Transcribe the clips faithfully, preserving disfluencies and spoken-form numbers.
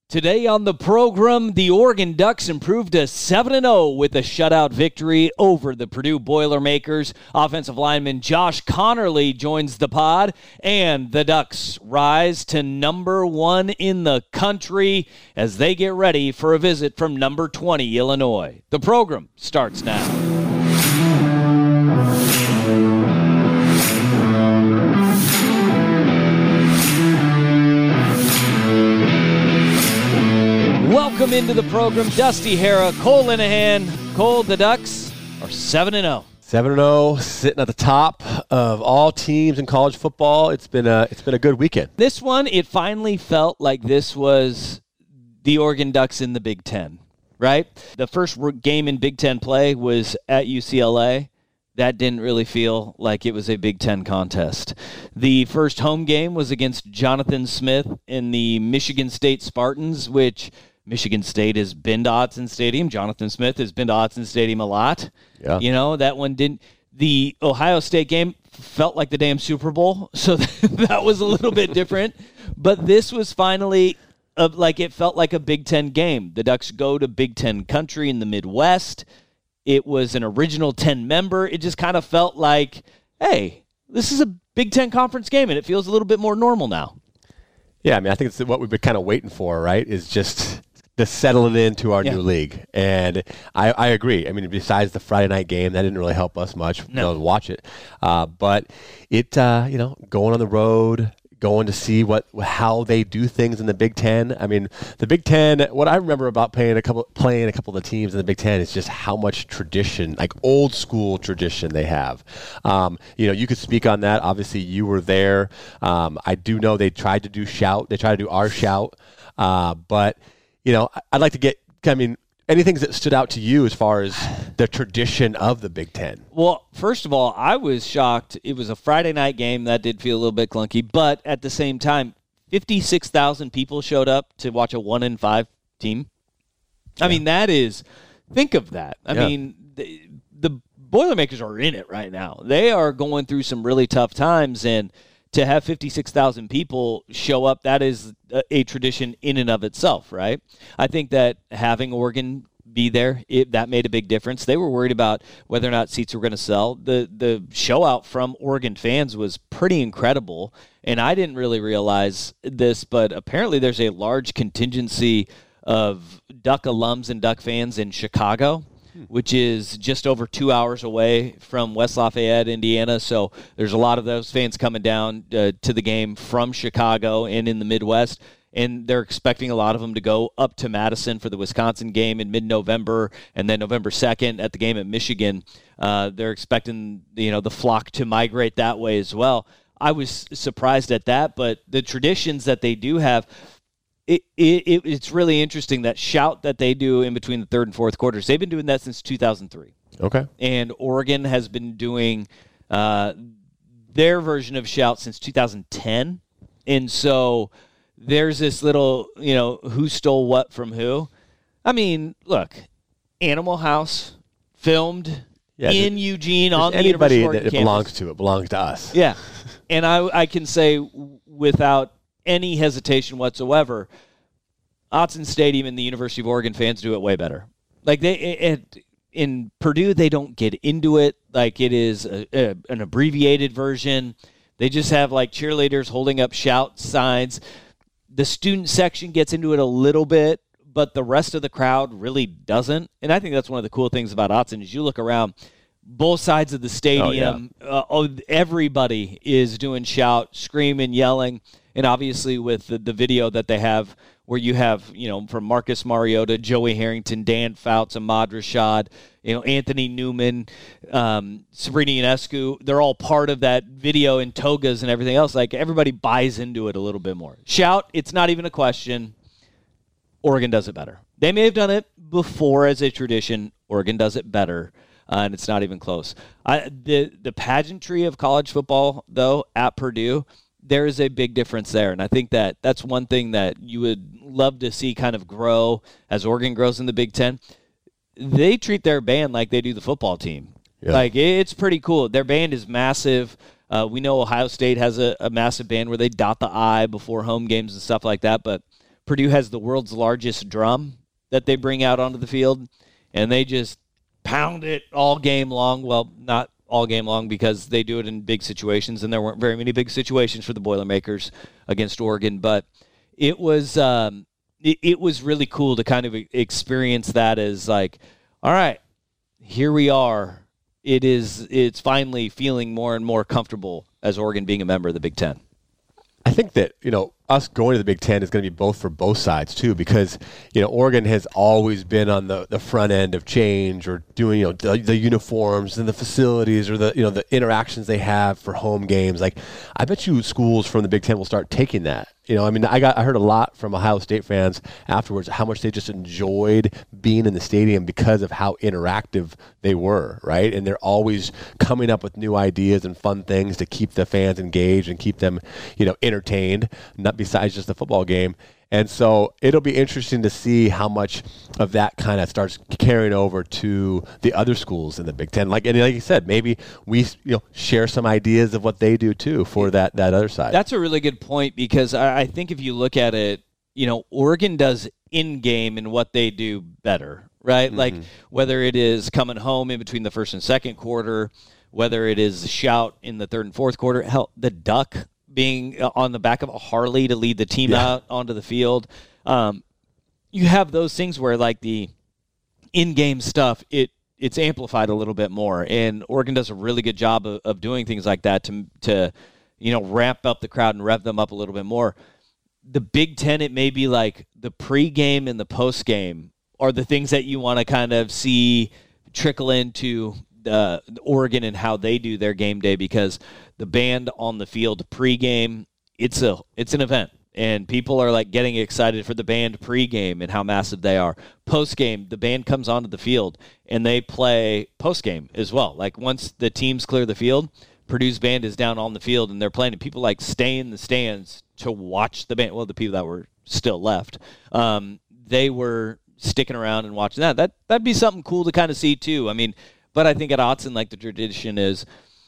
Today on the program, the Oregon Ducks improved to seven and oh with a shutout victory over the Purdue Boilermakers. Offensive lineman Josh Connerly joins the pod, and the Ducks rise to number one in the country as they get ready for a visit from number twenty, Illinois. The program starts now. Welcome into the program, Dusty Hara, Cole Linehan. Cole, the Ducks are seven and oh. seven and oh, sitting at the top of all teams in college football. It's been a it's been a good weekend. This one, it finally felt like this was the Oregon Ducks in the Big Ten, right? The first game in Big Ten play was at U C L A. That didn't really feel like it was a Big Ten contest. The first home game was against Jonathan Smith in the Michigan State Spartans, which Michigan State has been to Autzen Stadium. Jonathan Smith has been to Autzen Stadium a lot. Yeah. You know, that one didn't. The Ohio State game felt like the damn Super Bowl, so that was a little bit different. But this was finally, a, like it felt like a Big Ten game. The Ducks go to Big Ten country in the Midwest. It was an original ten member. It just kind of felt like, hey, this is a Big Ten conference game, and it feels a little bit more normal now. Yeah, I mean, I think it's what we've been kind of waiting for, right, is just to settle it into our yeah. new league. And I, I agree. I mean, besides the Friday night game, that didn't really help us much. No. You know, to watch it. Uh, but it, uh, you know, going on the road, going to see what how they do things in the Big Ten. I mean, the Big Ten, what I remember about playing a couple playing a couple of the teams in the Big Ten is just how much tradition, like old school tradition they have. Um, you know, you could speak on that. Obviously, you were there. Um, I do know they tried to do shout. They tried to do our shout. Uh, but, you know, I'd like to get, I mean, anything that stood out to you as far as the tradition of the Big Ten? Well, first of all, I was shocked. It was a Friday night game. That did feel a little bit clunky. But at the same time, fifty-six thousand people showed up to watch a one and five team. I yeah. mean, that is, think of that. I yeah. mean, the, the Boilermakers are in it right now. They are going through some really tough times, and to have fifty-six thousand people show up, that is a, a tradition in and of itself, right? I think that having Oregon be there, it, that made a big difference. They were worried about whether or not seats were going to sell. The the show out from Oregon fans was pretty incredible, and I didn't really realize this, but apparently there's a large contingency of Duck alums and Duck fans in Chicago, which is just over two hours away from West Lafayette, Indiana. So there's a lot of those fans coming down uh, to the game from Chicago and in the Midwest, and they're expecting a lot of them to go up to Madison for the Wisconsin game in mid-November, and then November second at the game at Michigan. Uh, they're expecting, you know, the flock to migrate that way as well. I was surprised at that, but the traditions that they do have, It, it it's really interesting, that shout that they do in between the third and fourth quarters. They've been doing that since two thousand three. Okay. And Oregon has been doing uh, their version of shout since two thousand ten. And so there's this little, you know, who stole what from who. I mean, look, Animal House filmed yeah, in Eugene on the anybody University of Oregon that it campus. belongs to, it belongs to us. Yeah. And I I can say without any hesitation whatsoever, Autzen Stadium and the University of Oregon fans do it way better. Like they it, in Purdue, they don't get into it. Like it is a, a, an abbreviated version. They just have like cheerleaders holding up shout signs. The student section gets into it a little bit, but the rest of the crowd really doesn't. And I think that's one of the cool things about Autzen is you look around, both sides of the stadium, oh, yeah. uh, oh, everybody is doing shout, screaming, yelling. And obviously with the, the video that they have where you have, you know, from Marcus Mariota, Joey Harrington, Dan Fouts, Ahmad Rashad, you know, Anthony Newman, um, Sabrina Ionescu, they're all part of that video in togas and everything else. Like, everybody buys into it a little bit more. Shout, it's not even a question. Oregon does it better. They may have done it before as a tradition. Oregon does it better, uh, and it's not even close. I, the, the pageantry of college football, though, at Purdue, there is a big difference there, and I think that that's one thing that you would love to see kind of grow as Oregon grows in the Big Ten. They treat their band like they do the football team. Yeah. Like, it's pretty cool. Their band is massive. Uh, we know Ohio State has a, a massive band where they dot the I before home games and stuff like that, but Purdue has the world's largest drum that they bring out onto the field, and they just pound it all game long. Well, not all game long because they do it in big situations, and there weren't very many big situations for the Boilermakers against Oregon. But it was um, it, it was really cool to kind of experience that as like, all right, here we are. It is it's finally feeling more and more comfortable as Oregon being a member of the Big Ten. I think that, you know, us going to the Big Ten is going to be both for both sides, too, because, you know, Oregon has always been on the, the front end of change or doing, you know, the, the uniforms and the facilities or the, you know, the interactions they have for home games. Like, I bet you schools from the Big Ten will start taking that. You know, I mean, I got I heard a lot from Ohio State fans afterwards how much they just enjoyed being in the stadium because of how interactive they were, right? And they're always coming up with new ideas and fun things to keep the fans engaged and keep them, you know, entertained, not besides just the football game. And so it'll be interesting to see how much of that kind of starts carrying over to the other schools in the Big Ten. Like and like you said, maybe we you know share some ideas of what they do too for that, that other side. That's a really good point because I, I think if you look at it, you know, Oregon does in-game and what they do better, right? Mm-hmm. Like whether it is coming home in between the first and second quarter, whether it is the shout in the third and fourth quarter, hell, the duck being on the back of a Harley to lead the team yeah. out onto the field. Um, you have those things where, like, the in-game stuff, it it's amplified a little bit more, and Oregon does a really good job of, of doing things like that to, to, you know, ramp up the crowd and rev them up a little bit more. The Big Ten, it may be like the pregame and the postgame are the things that you want to kind of see trickle into Uh, Oregon and how they do their game day, because the band on the field pregame, it's a it's an event, and people are like getting excited for the band pregame and how massive they are. Postgame, the band comes onto the field and they play postgame as well. Like once the teams clear the field, Purdue's band is down on the field and they're playing, and people like stay in the stands to watch the band. Well, the people that were still left, um, they were sticking around and watching that. That that'd be something cool to kind of see too. I mean. But I think at Autzen, like the tradition is,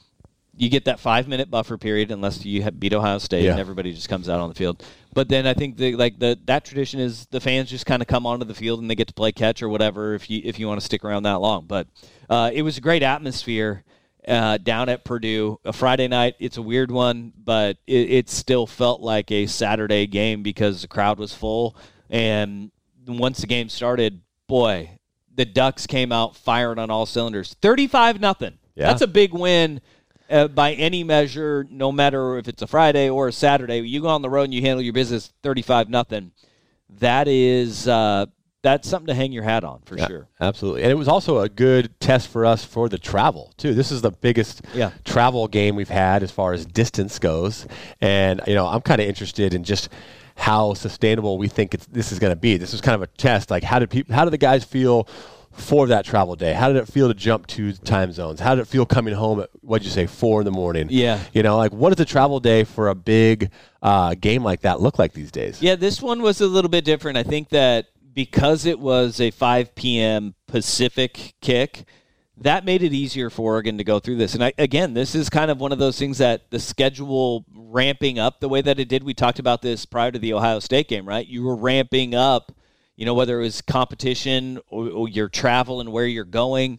you get that five-minute buffer period unless you have beat Ohio State yeah. and everybody just comes out on the field. But then I think the, like the that tradition is the fans just kind of come onto the field and they get to play catch or whatever if you if you want to stick around that long. But uh, it was a great atmosphere uh, down at Purdue. A Friday night, it's a weird one, but it, it still felt like a Saturday game because the crowd was full. And once the game started, boy, the Ducks came out firing on all cylinders. thirty-five nothing. Yeah. That's a big win uh, by any measure, no matter if it's a Friday or a Saturday. You go on the road and you handle your business thirty-five nothing. That is uh, that's something to hang your hat on for yeah, sure. Absolutely. And it was also a good test for us for the travel, too. This is the biggest yeah. travel game we've had as far as distance goes. And, you know, I'm kind of interested in just how sustainable we think it's, this is going to be. This was kind of a test. Like, how did people, how did the guys feel for that travel day? How did it feel to jump two time zones? How did it feel coming home at, what'd you say, four in the morning? Yeah. You know, like, what does a travel day for a big uh, game like that look like these days? Yeah, this one was a little bit different. I think that because it was a five p.m. Pacific kick, that made it easier for Oregon to go through this. And I, again, this is kind of one of those things that the schedule ramping up the way that it did. We talked about this prior to the Ohio State game, right? You were ramping up, you know, whether it was competition or, or your travel and where you're going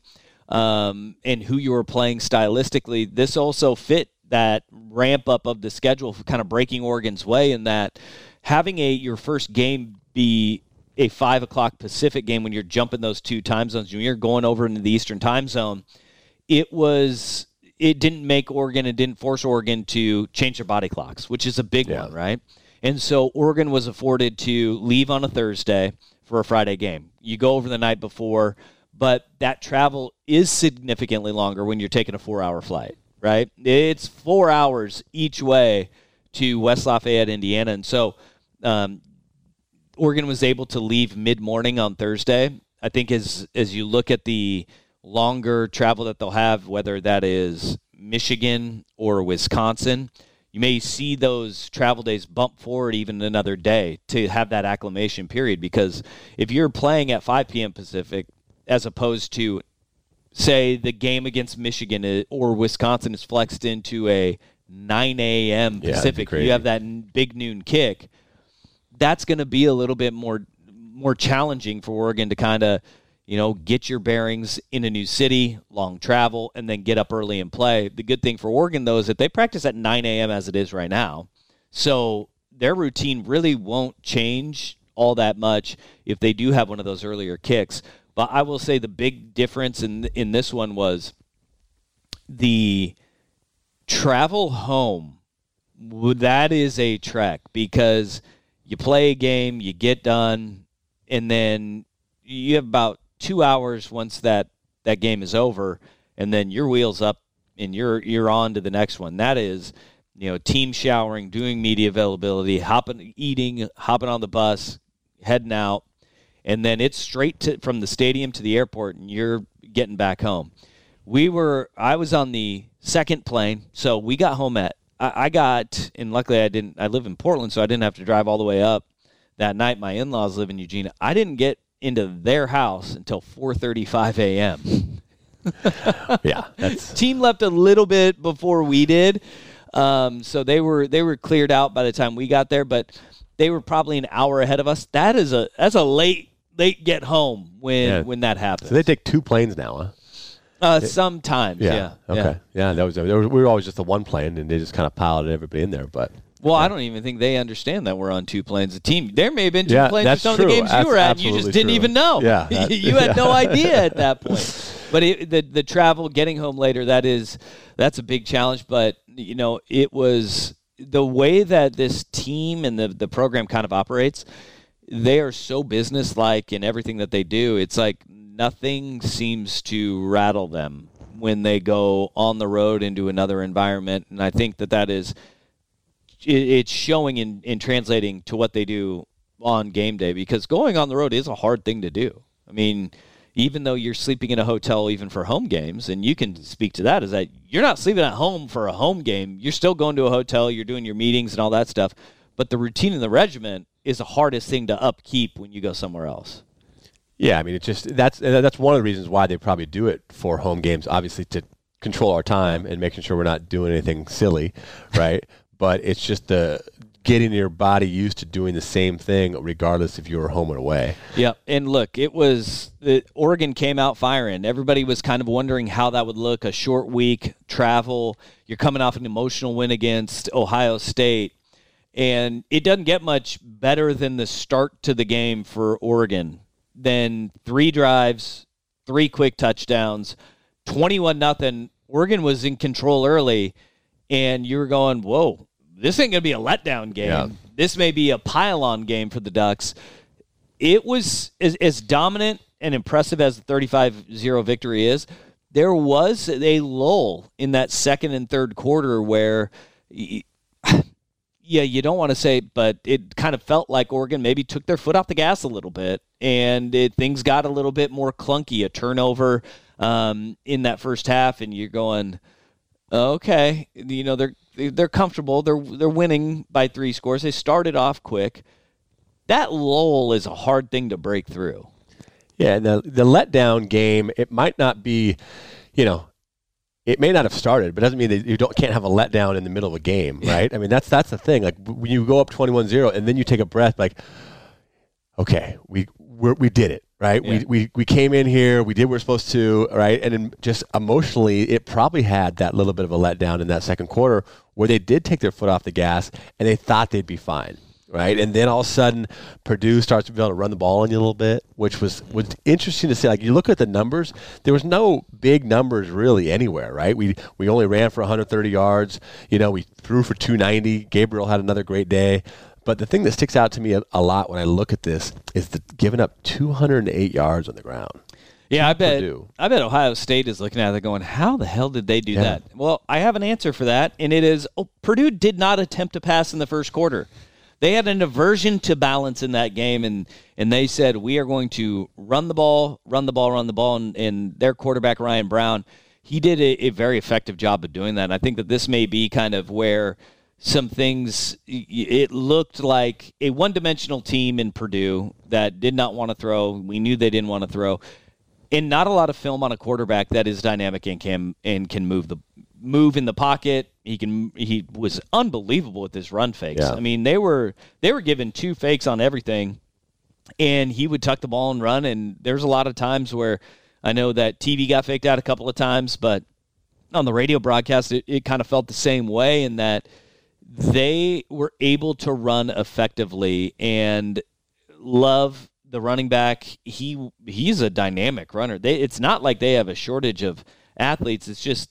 um, and who you were playing stylistically. This also fit that ramp up of the schedule for kind of breaking Oregon's way, in that having a your first game be a five o'clock Pacific game when you're jumping those two time zones, when you're going over into the Eastern time zone, it was it didn't make Oregon and didn't force Oregon to change their body clocks, which is a big yeah. one, right? And so Oregon was afforded to leave on a Thursday for a Friday game. You go over the night before, but that travel is significantly longer when you're taking a four-hour flight, right? It's four hours each way to West Lafayette, Indiana. And so um, Oregon was able to leave mid-morning on Thursday. I think as as you look at the longer travel that they'll have, whether that is Michigan or Wisconsin, you may see those travel days bump forward even another day to have that acclimation period. Because if you're playing at five p.m. Pacific as opposed to, say, the game against Michigan or Wisconsin is flexed into a nine a.m. Pacific, yeah, you have that big noon kick. that's going to be a little bit more more challenging for Oregon to kind of, you know, get your bearings in a new city, long travel, and then get up early and play. The good thing for Oregon, though, is that they practice at nine a.m. as it is right now. So their routine really won't change all that much if they do have one of those earlier kicks. But I will say the big difference in in this one was the travel home. That is a trek because you play a game, you get done, and then you have about two hours once that, that game is over, and then your wheels up and you're you're on to the next one. That is, you know, team showering, doing media availability, hopping, eating, hopping on the bus, heading out, and then it's straight to from the stadium to the airport, and you're getting back home. We were, I was on the second plane, so we got home at, I, I got, and luckily I didn't, I live in Portland, so I didn't have to drive all the way up that night. My in-laws live in Eugene. I didn't get into their house until four thirty-five a.m. Yeah, that's team left a little bit before we did, um, so they were they were cleared out by the time we got there. But they were probably an hour ahead of us. That is a that's a late late get home when yeah. when that happens. So they take two planes now, huh? Uh, sometimes, yeah. yeah. yeah. Okay. Yeah, yeah that was, there was we were always just the one plane, and they just kind of piloted everybody in there, but. Well, yeah. I don't even think they understand that we're on two planes. The team, there may have been two yeah, planes for some true. of the games that's you were at, and you just didn't true. even know. Yeah, that, you had yeah. no idea at that point. But it, the the travel, getting home later, that is that's a big challenge. But you know, it was the way that this team and the the program kind of operates. They are so businesslike in everything that they do. It's like nothing seems to rattle them when they go on the road into another environment, and I think that that is. It's showing in, in translating to what they do on game day, because going on the road is a hard thing to do. I mean, even though you're sleeping in a hotel even for home games, and you can speak to that, is that you're not sleeping at home for a home game. You're still going to a hotel, you're doing your meetings and all that stuff. But the routine and the regiment is the hardest thing to upkeep when you go somewhere else. Yeah, I mean, it's just that's that's one of the reasons why they probably do it for home games, obviously to control our time and making sure we're not doing anything silly, right? But it's just the getting your body used to doing the same thing regardless if you were home or away. Yeah, and look, it was the Oregon came out firing. Everybody was kind of wondering how that would look. A short week, travel. You're coming off an emotional win against Ohio State, and it doesn't get much better than the start to the game for Oregon. Then three drives, three quick touchdowns, twenty-one nothing. Oregon was in control early, and you were going, whoa. This ain't going to be a letdown game. Yeah. This may be a pile-on game for the Ducks. It was as, as dominant and impressive as the thirty-five zero victory is. There was a lull in that second and third quarter where, yeah, you don't want to say, but it kind of felt like Oregon maybe took their foot off the gas a little bit, and it, things got a little bit more clunky, a turnover um, in that first half, and you're going, okay, you know, they're they're comfortable. They're they're winning by three scores. They started off quick. That lull is a hard thing to break through. Yeah, the the letdown game, it might not be, you know, it may not have started, but it doesn't mean that you don't can't have a letdown in the middle of a game, right? I mean, that's that's the thing. Like when you go up twenty-one zero and then you take a breath, like, okay, we we're, we did it. Right, yeah. we, we we came in here, we did what we we're supposed to, right, and then just emotionally, it probably had that little bit of a letdown in that second quarter where they did take their foot off the gas and they thought they'd be fine, right, and then all of a sudden, Purdue starts to be able to run the ball on you a little bit, which was was interesting to see. Like you look at the numbers, there was no big numbers really anywhere, right? We we only ran for one hundred thirty yards, you know, we threw for two ninety. Gabriel had another great day. But the thing that sticks out to me a, a lot when I look at this is the giving up two hundred eight yards on the ground. Yeah, I bet. Purdue. I bet Ohio State is looking at it going, how the hell did they do yeah. that? Well, I have an answer for that, and it is oh, Purdue did not attempt to pass in the first quarter. They had an aversion to balance in that game, and and they said, we are going to run the ball, run the ball, run the ball, and, and their quarterback, Ryan Brown, he did a, a very effective job of doing that. And I think that this may be kind of where – some things, it looked like a one-dimensional team in Purdue that did not want to throw. We knew they didn't want to throw. And not a lot of film on a quarterback that is dynamic and can and can move the move in the pocket, He can. He was unbelievable with his run fakes. Yeah. I mean, they were they were given two fakes on everything, and he would tuck the ball and run. And there's a lot of times where I know that T V got faked out a couple of times, but on the radio broadcast, it, it kind of felt the same way in that they were able to run effectively. And Love, the running back, he he's a dynamic runner. They, it's not like they have a shortage of athletes. It's just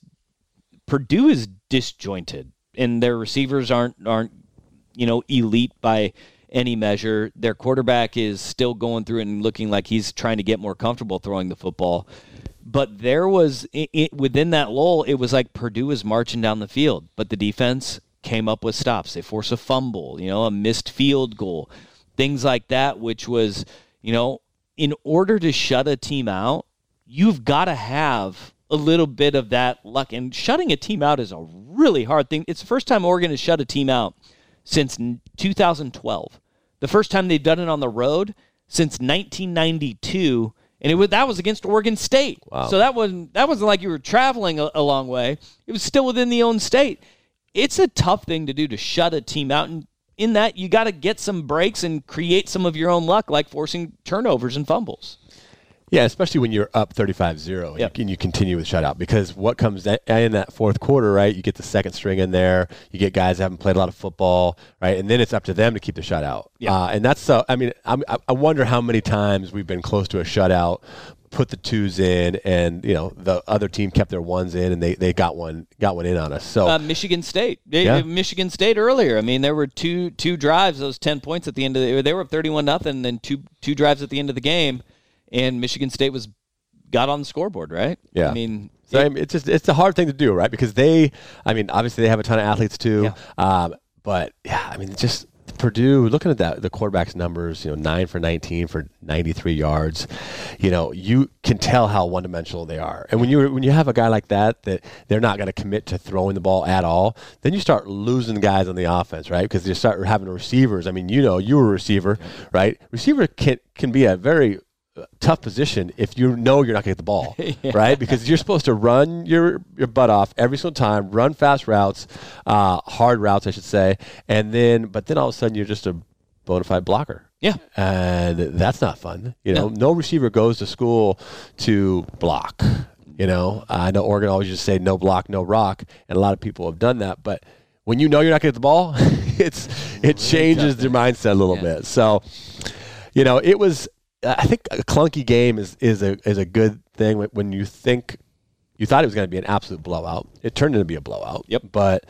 Purdue is disjointed, and their receivers aren't aren't you know elite by any measure. Their quarterback is still going through and looking like he's trying to get more comfortable throwing the football. But there was it, it, within that lull, it was like Purdue was marching down the field, but the defense came up with stops. They forced a fumble, you know, a missed field goal. Things like that, which was, you know, in order to shut a team out, you've got to have a little bit of that luck. And shutting a team out is a really hard thing. It's the first time Oregon has shut a team out since two thousand twelve. The first time they've done it on the road since nineteen ninety-two, and it was that was against Oregon State. Wow. So that wasn't that wasn't like you were traveling a, a long way. It was still within the own state. It's a tough thing to do to shut a team out, and in that, you got to get some breaks and create some of your own luck, like forcing turnovers and fumbles. Yeah, especially when you're up thirty-five zero Yep. and you continue with shutout, because what comes in that fourth quarter, right, you get the second string in there, you get guys that haven't played a lot of football, right, and then it's up to them to keep the shutout. Yep. Uh, and that's so, I mean, I'm, I wonder how many times we've been close to a shutout, put the twos in, and you know the other team kept their ones in, and they, they got one got one in on us. So uh, Michigan State, they, Yeah. Michigan State earlier. I mean, there were two two drives, those ten points at the end of the. They were up thirty-one nothing, and then two two drives at the end of the game, and Michigan State was got on the scoreboard, right? Yeah. I mean, So it- I mean, it's just it's a hard thing to do, right? Because they, I mean, obviously they have a ton of athletes too, Yeah. um, but yeah, I mean, just Purdue. Looking at that, the quarterback's numbers, you know, nine for nineteen for ninety-three yards. You know, you can tell how one-dimensional they are. And when you when you have a guy like that, that they're not going to commit to throwing the ball at all, then you start losing guys on the offense, right? Because you start having receivers. I mean, you know, you were a receiver, right? Receiver can can be a very tough position if you know you're not going to get the ball, Yeah. right? Because you're supposed to run your, your butt off every single time, run fast routes, uh, hard routes, I should say, and then, but then all of a sudden you're just a bona fide blocker. Yeah. And that's not fun. You know, No. no receiver goes to school to block. You know, I know Oregon always just say no block, no rock, and a lot of people have done that, but when you know you're not going to get the ball, it's it changes your mindset a little Yeah. bit. So, you know, it was, I think a clunky game is, is a is a good thing when, when you think you thought it was going to be an absolute blowout. It turned into be a blowout. Yep. But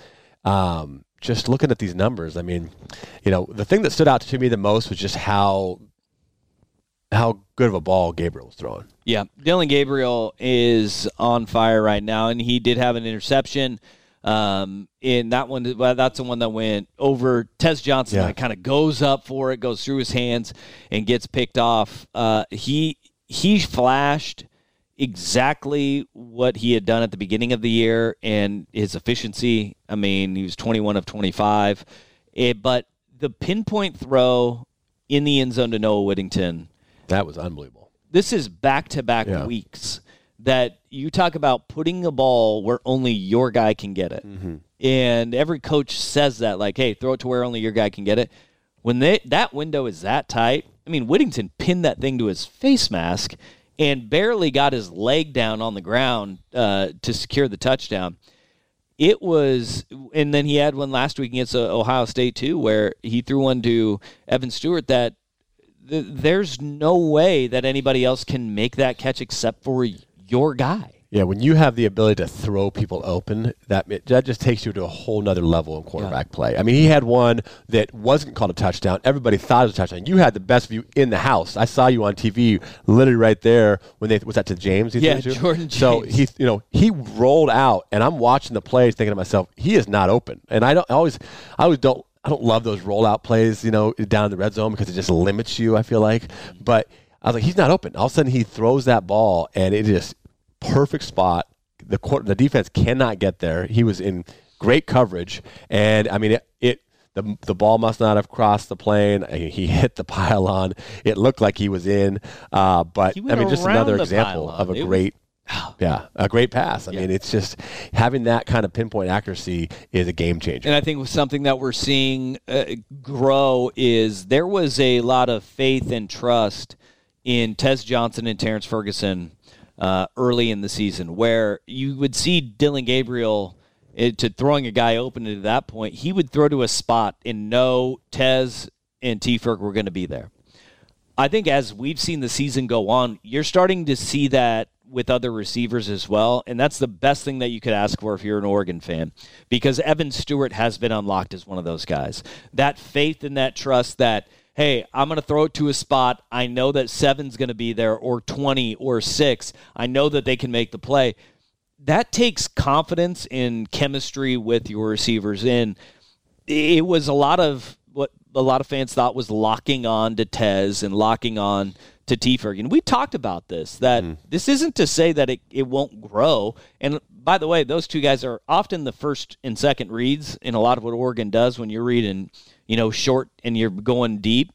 um, just looking at these numbers, I mean, you know, the thing that stood out to me the most was just how how good of a ball Gabriel was throwing. Yeah, Dylan Gabriel is on fire right now, and he did have an interception. Um, in that one, well, that's the one that went over Tez Johnson. Yeah. That kind of goes up for it, goes through his hands, and gets picked off. Uh, he he flashed exactly what he had done at the beginning of the year, and his efficiency. I mean, he was twenty-one of twenty-five, it, but the pinpoint throw in the end zone to Noah Whittington. That was unbelievable. This is back-to-back Yeah. weeks that you talk about putting a ball where only your guy can get it. Mm-hmm. And every coach says that, like, hey, throw it to where only your guy can get it. When they, that window is that tight, I mean, Whittington pinned that thing to his face mask and barely got his leg down on the ground uh, to secure the touchdown. It was, and then he had one last week against uh, Ohio State, too, where he threw one to Evan Stewart that th- there's no way that anybody else can make that catch except for your guy. Yeah, when you have the ability to throw people open, that that just takes you to a whole nother level in quarterback Yeah. play. I mean, he had one that wasn't called a touchdown. Everybody thought it was a touchdown. You had the best view in the house. I saw you on T V, literally right there when they was that to James. he Yeah, threw it to? Jordan So James. he, you know, he rolled out, and I'm watching the plays, thinking to myself, he is not open. And I don't I always, I always don't, I don't love those rollout plays, you know, down in the red zone because it just limits you. I feel like, but I was like, he's not open. All of a sudden, he throws that ball, and it just perfect spot. The court, the defense cannot get there. He was in great coverage, and I mean, it, it the the ball must not have crossed the plane. I mean, he hit the pylon. It looked like he was in, uh, but He I went mean, just around another the example pylon. of a It was- great Yeah, a great pass. I Yeah. mean, it's just having that kind of pinpoint accuracy is a game changer. And I think something that we're seeing uh, grow is there was a lot of faith and trust in Tez Johnson and Terrence Ferguson uh, early in the season, where you would see Dylan Gabriel it, to throwing a guy open to that point, he would throw to a spot and know Tez and T. Ferg were going to be there. I think as we've seen the season go on, you're starting to see that with other receivers as well, and that's the best thing that you could ask for if you're an Oregon fan, because Evan Stewart has been unlocked as one of those guys. That faith and that trust that, hey, I'm going to throw it to a spot. I know that seven's going to be there, or twenty, or six. I know that they can make the play. That takes confidence in chemistry with your receivers. And it was a lot of what a lot of fans thought was locking on to Tez and locking on to T. Ferg. And we talked about this, that mm. this isn't to say that it, it won't grow. And by the way, those two guys are often the first and second reads in a lot of what Oregon does when you're reading, you know, short and you're going deep.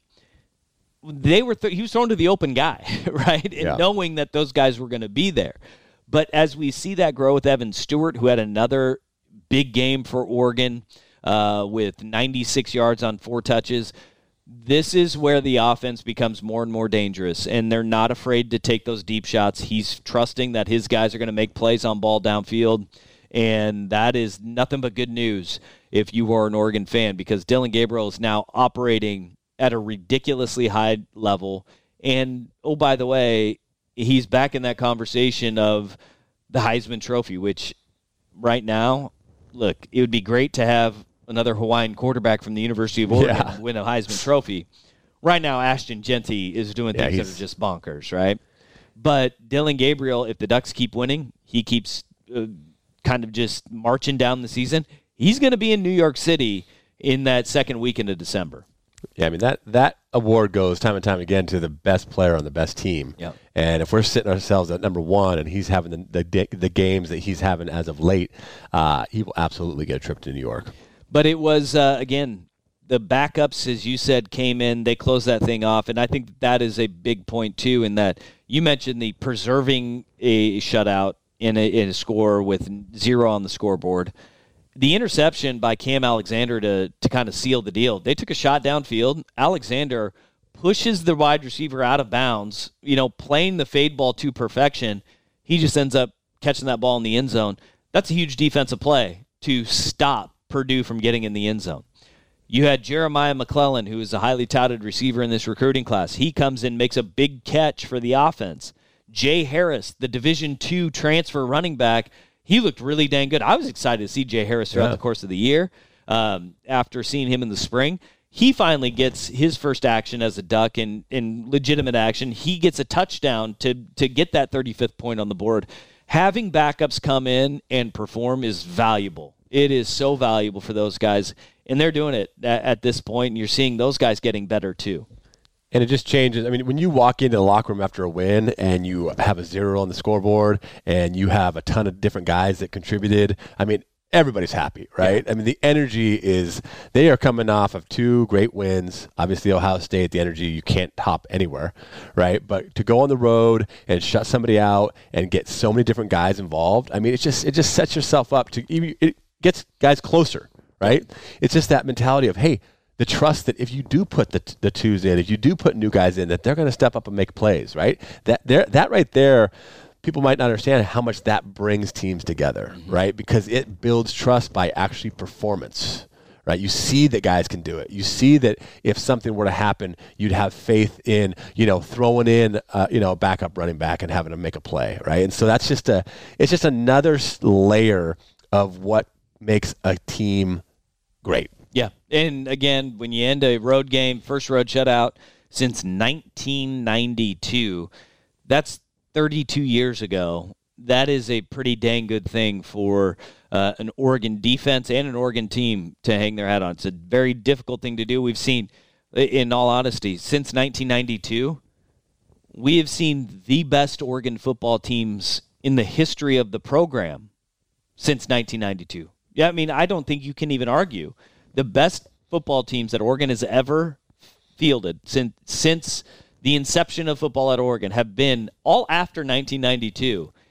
They were th- he was thrown to the open guy, right? And yeah. knowing that those guys were going to be there. But as we see that grow with Evan Stewart, who had another big game for Oregon uh, with ninety-six yards on four touches, this is where the offense becomes more and more dangerous, and they're not afraid to take those deep shots. He's trusting that his guys are going to make plays on ball downfield, and that is nothing but good news if you are an Oregon fan, because Dylan Gabriel is now operating at a ridiculously high level. And, oh, by the way, he's back in that conversation of the Heisman Trophy, which right now, look, it would be great to have another Hawaiian quarterback from the University of Oregon yeah. win a Heisman Trophy. Right now, Ashton Genty is doing yeah, things that are just bonkers, right? But Dylan Gabriel, if the Ducks keep winning, he keeps uh, kind of just marching down the season. He's going to be in New York City in that second weekend of December. Yeah, I mean, that, that award goes time and time again to the best player on the best team. Yep. And if we're sitting ourselves at number one and he's having the the, the games that he's having as of late, uh, he will absolutely get a trip to New York. But it was, uh, again, the backups, as you said, came in. They closed that thing off. And I think that is a big point, too, in that you mentioned the preserving a shutout in a, in a score with zero on the scoreboard. The interception by Cam Alexander to, to kind of seal the deal. They took a shot downfield. Alexander pushes the wide receiver out of bounds, you know, playing the fade ball to perfection. He just ends up catching that ball in the end zone. That's a huge defensive play to stop Purdue from getting in the end zone. You had Jeremiah McClellan, who is a highly touted receiver in this recruiting class. He comes in, makes a big catch for the offense. Jay Harris, the Division two transfer running back, he looked really dang good. I was excited to see Jay Harris throughout yeah. the course of the year um, after seeing him in the spring. He finally gets his first action as a Duck in, in legitimate action. He gets a touchdown to, to get that thirty-fifth point on the board. Having backups come in and perform is valuable. It is so valuable for those guys, and they're doing it at, at this point, and you're seeing those guys getting better too. And it just changes. I mean, when you walk into the locker room after a win and you have a zero on the scoreboard and you have a ton of different guys that contributed, I mean, everybody's happy, right? Yeah. I mean, the energy is – they are coming off of two great wins. Obviously, Ohio State, the energy, you can't top anywhere, right? But to go on the road and shut somebody out and get so many different guys involved, I mean, it just it just sets yourself up to – it gets guys closer, right? It's just that mentality of, hey, the trust that if you do put the the twos in, if you do put new guys in, that they're going to step up and make plays, right? That there, that right there, people might not understand how much that brings teams together, mm-hmm. right? Because it builds trust by actually performance, right? You see that guys can do it. You see that if something were to happen, you'd have faith in, you know, throwing in, uh, you know, a backup running back and having to make a play, right? And so that's just a, it's just another layer of what makes a team great. Yeah, and again, when you end a road game, first road shutout since nineteen ninety-two, that's thirty-two years ago. That is a pretty dang good thing for uh, an Oregon defense and an Oregon team to hang their hat on. It's a very difficult thing to do. We've seen, in all honesty, since nineteen ninety-two, we have seen the best Oregon football teams in the history of the program since nineteen ninety-two. Yeah, I mean, I don't think you can even argue. The best football teams that Oregon has ever fielded since since the inception of football at Oregon have been all after nineteen ninety-two.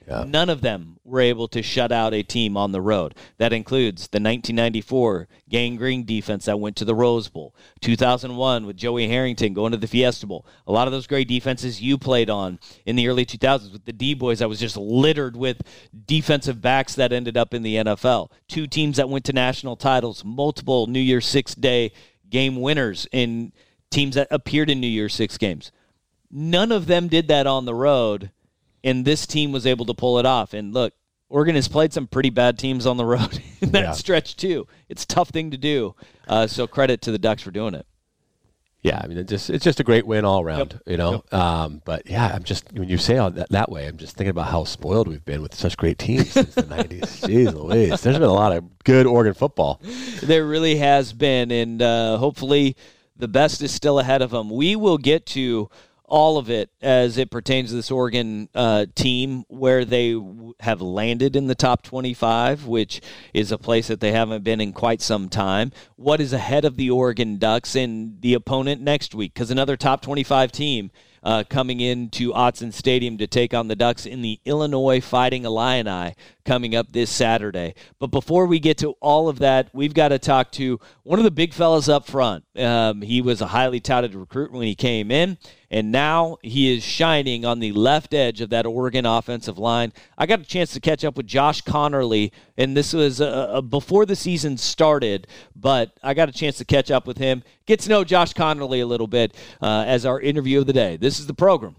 Yeah. None of them were able to shut out a team on the road. That includes the nineteen ninety-four Gang Green defense that went to the Rose Bowl, two thousand one with Joey Harrington going to the Fiesta Bowl. A lot of those great defenses you played on in the early two thousands with the D-Boys that was just littered with defensive backs that ended up in the N F L. Two teams that went to national titles, multiple New Year's Six-day game winners in teams that appeared in New Year's Six games. None of them did that on the road, and this team was able to pull it off. And look, Oregon has played some pretty bad teams on the road in that yeah. stretch too. It's a tough thing to do. Uh, so credit to the Ducks for doing it. Yeah, I mean, it's just it's just a great win all around, Yep. you know. Yep. Um, but yeah, I'm just when you say all that that way, I'm just thinking about how spoiled we've been with such great teams since the nineties. Jeez Louise, there's been a lot of good Oregon football. There really has been, and uh, hopefully the best is still ahead of them. We will get to all of it as it pertains to this Oregon uh, team, where they w- have landed in the top twenty-five, which is a place that they haven't been in quite some time. What is ahead of the Oregon Ducks and the opponent next week? Because another top twenty-five team uh, coming into Autzen Stadium to take on the Ducks in the Illinois Fighting Illini coming up this Saturday. But before we get to all of that, we've got to talk to one of the big fellas up front. Um, he was a highly touted recruit when he came in, and now he is shining on the left edge of that Oregon offensive line. I got a chance to catch up with Josh Conerly, and this was uh, uh, before the season started, but I got a chance to catch up with him, get to know Josh Conerly a little bit uh, as our interview of the day. This is the program.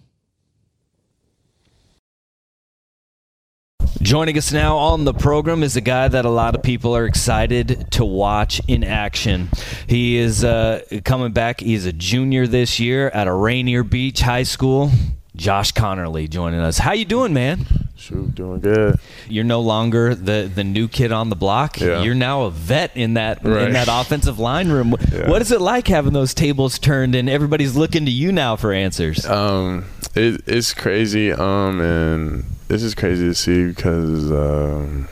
Joining us now on the program is a guy that a lot of people are excited to watch in action. He is uh, coming back. He's a junior this year at a Rainier Beach High School. Josh Conerly joining us. How you doing, man? Shoot, doing good. You're no longer the, the new kid on the block. Yeah. You're now a vet in that Right. in that offensive line room. Yeah. What is it like having those tables turned and everybody's looking to you now for answers? Um, it, it's crazy. Um, and this is crazy to see because, um,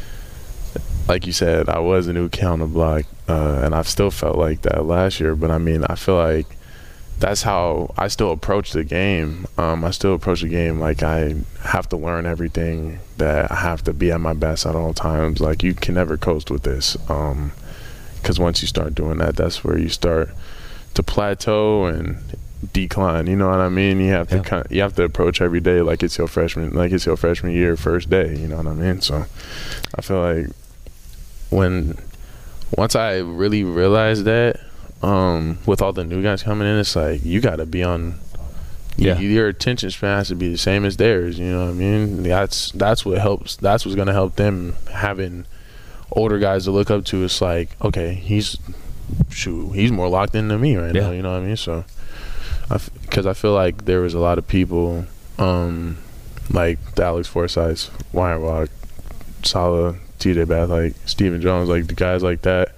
like you said, I was a new kid on the block, uh, and I've still felt like that last year. But I mean, I feel like that's how I still approach the game. Um, I still approach the game like I have to learn everything, that I have to be at my best at all times. Like, you can never coast with this, um, because once you start doing that, that's where you start to plateau and decline. You know what I mean? You have to Yeah. kind of, you have to approach every day like it's your freshman, like it's your freshman year, first day. You know what I mean? So I feel like when once I really realized that, um, with all the new guys coming in, it's like you got to be on. Yeah. y- your attention span has to be the same as theirs. You know what I mean? That's that's what helps. That's what's gonna help them having older guys to look up to. It's like, okay, he's shoot, he's more locked in than me right Yeah. now. You know what I mean? So, because I, f- I feel like there was a lot of people, um, like the Alex Forsyths, Wyatt Rock, Sala, T J Bath, like Stephen Jones, like the guys like that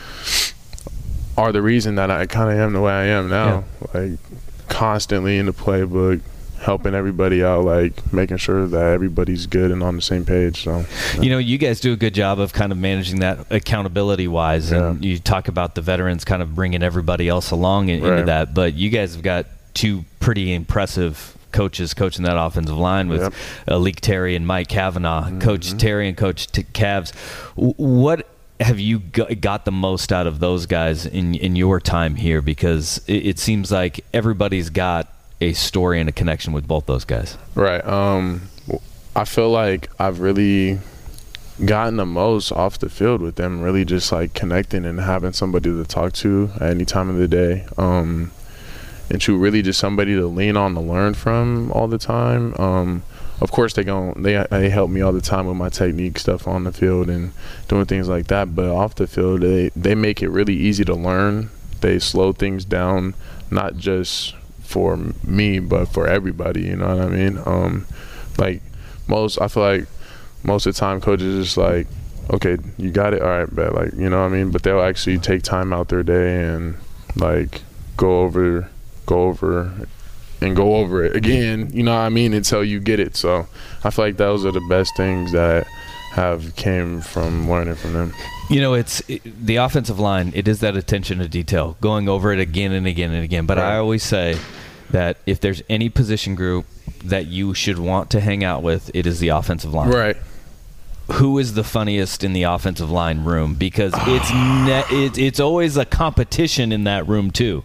are the reason that I kind of am the way I am now. Like, constantly in the playbook, helping everybody out, like making sure that everybody's good and on the same page. So, You know, you guys do a good job of kind of managing that accountability-wise, and Yeah. you talk about the veterans kind of bringing everybody else along in, into Right. that, but you guys have got two pretty impressive coaches coaching that offensive line with Yep. uh, Leek Terry and Mike Kavanaugh. Coach Terry and Coach T- Cavs. W- What have you g- got the most out of those guys in in your time here? Because it, it seems like everybody's got a story and a connection with both those guys. right. Um, I feel like I've really gotten the most off the field with them, really just like connecting and having somebody to talk to at any time of the day. Um, and to really just somebody to lean on to learn from all the time. Um, of course, they gon' they they help me all the time with my technique stuff on the field and doing things like that. But off the field, they they make it really easy to learn. They slow things down, not just for me, but for everybody. You know what I mean? Um, like most, I feel like most of the time, coaches just like, okay, you got it, all right, but like, you know what I mean? But they'll actually take time out their day and like go over, go over. and go over it again, you know what I mean, until you get it. So I feel like those are the best things that have came from learning from them. You know, it's it, the offensive line. It is that attention to detail, going over it again and again and again. But Right. I always say that if there's any position group that you should want to hang out with, it is the offensive line. Right. Who is the funniest in the offensive line room? Because it's ne- it, it's always a competition in that room too.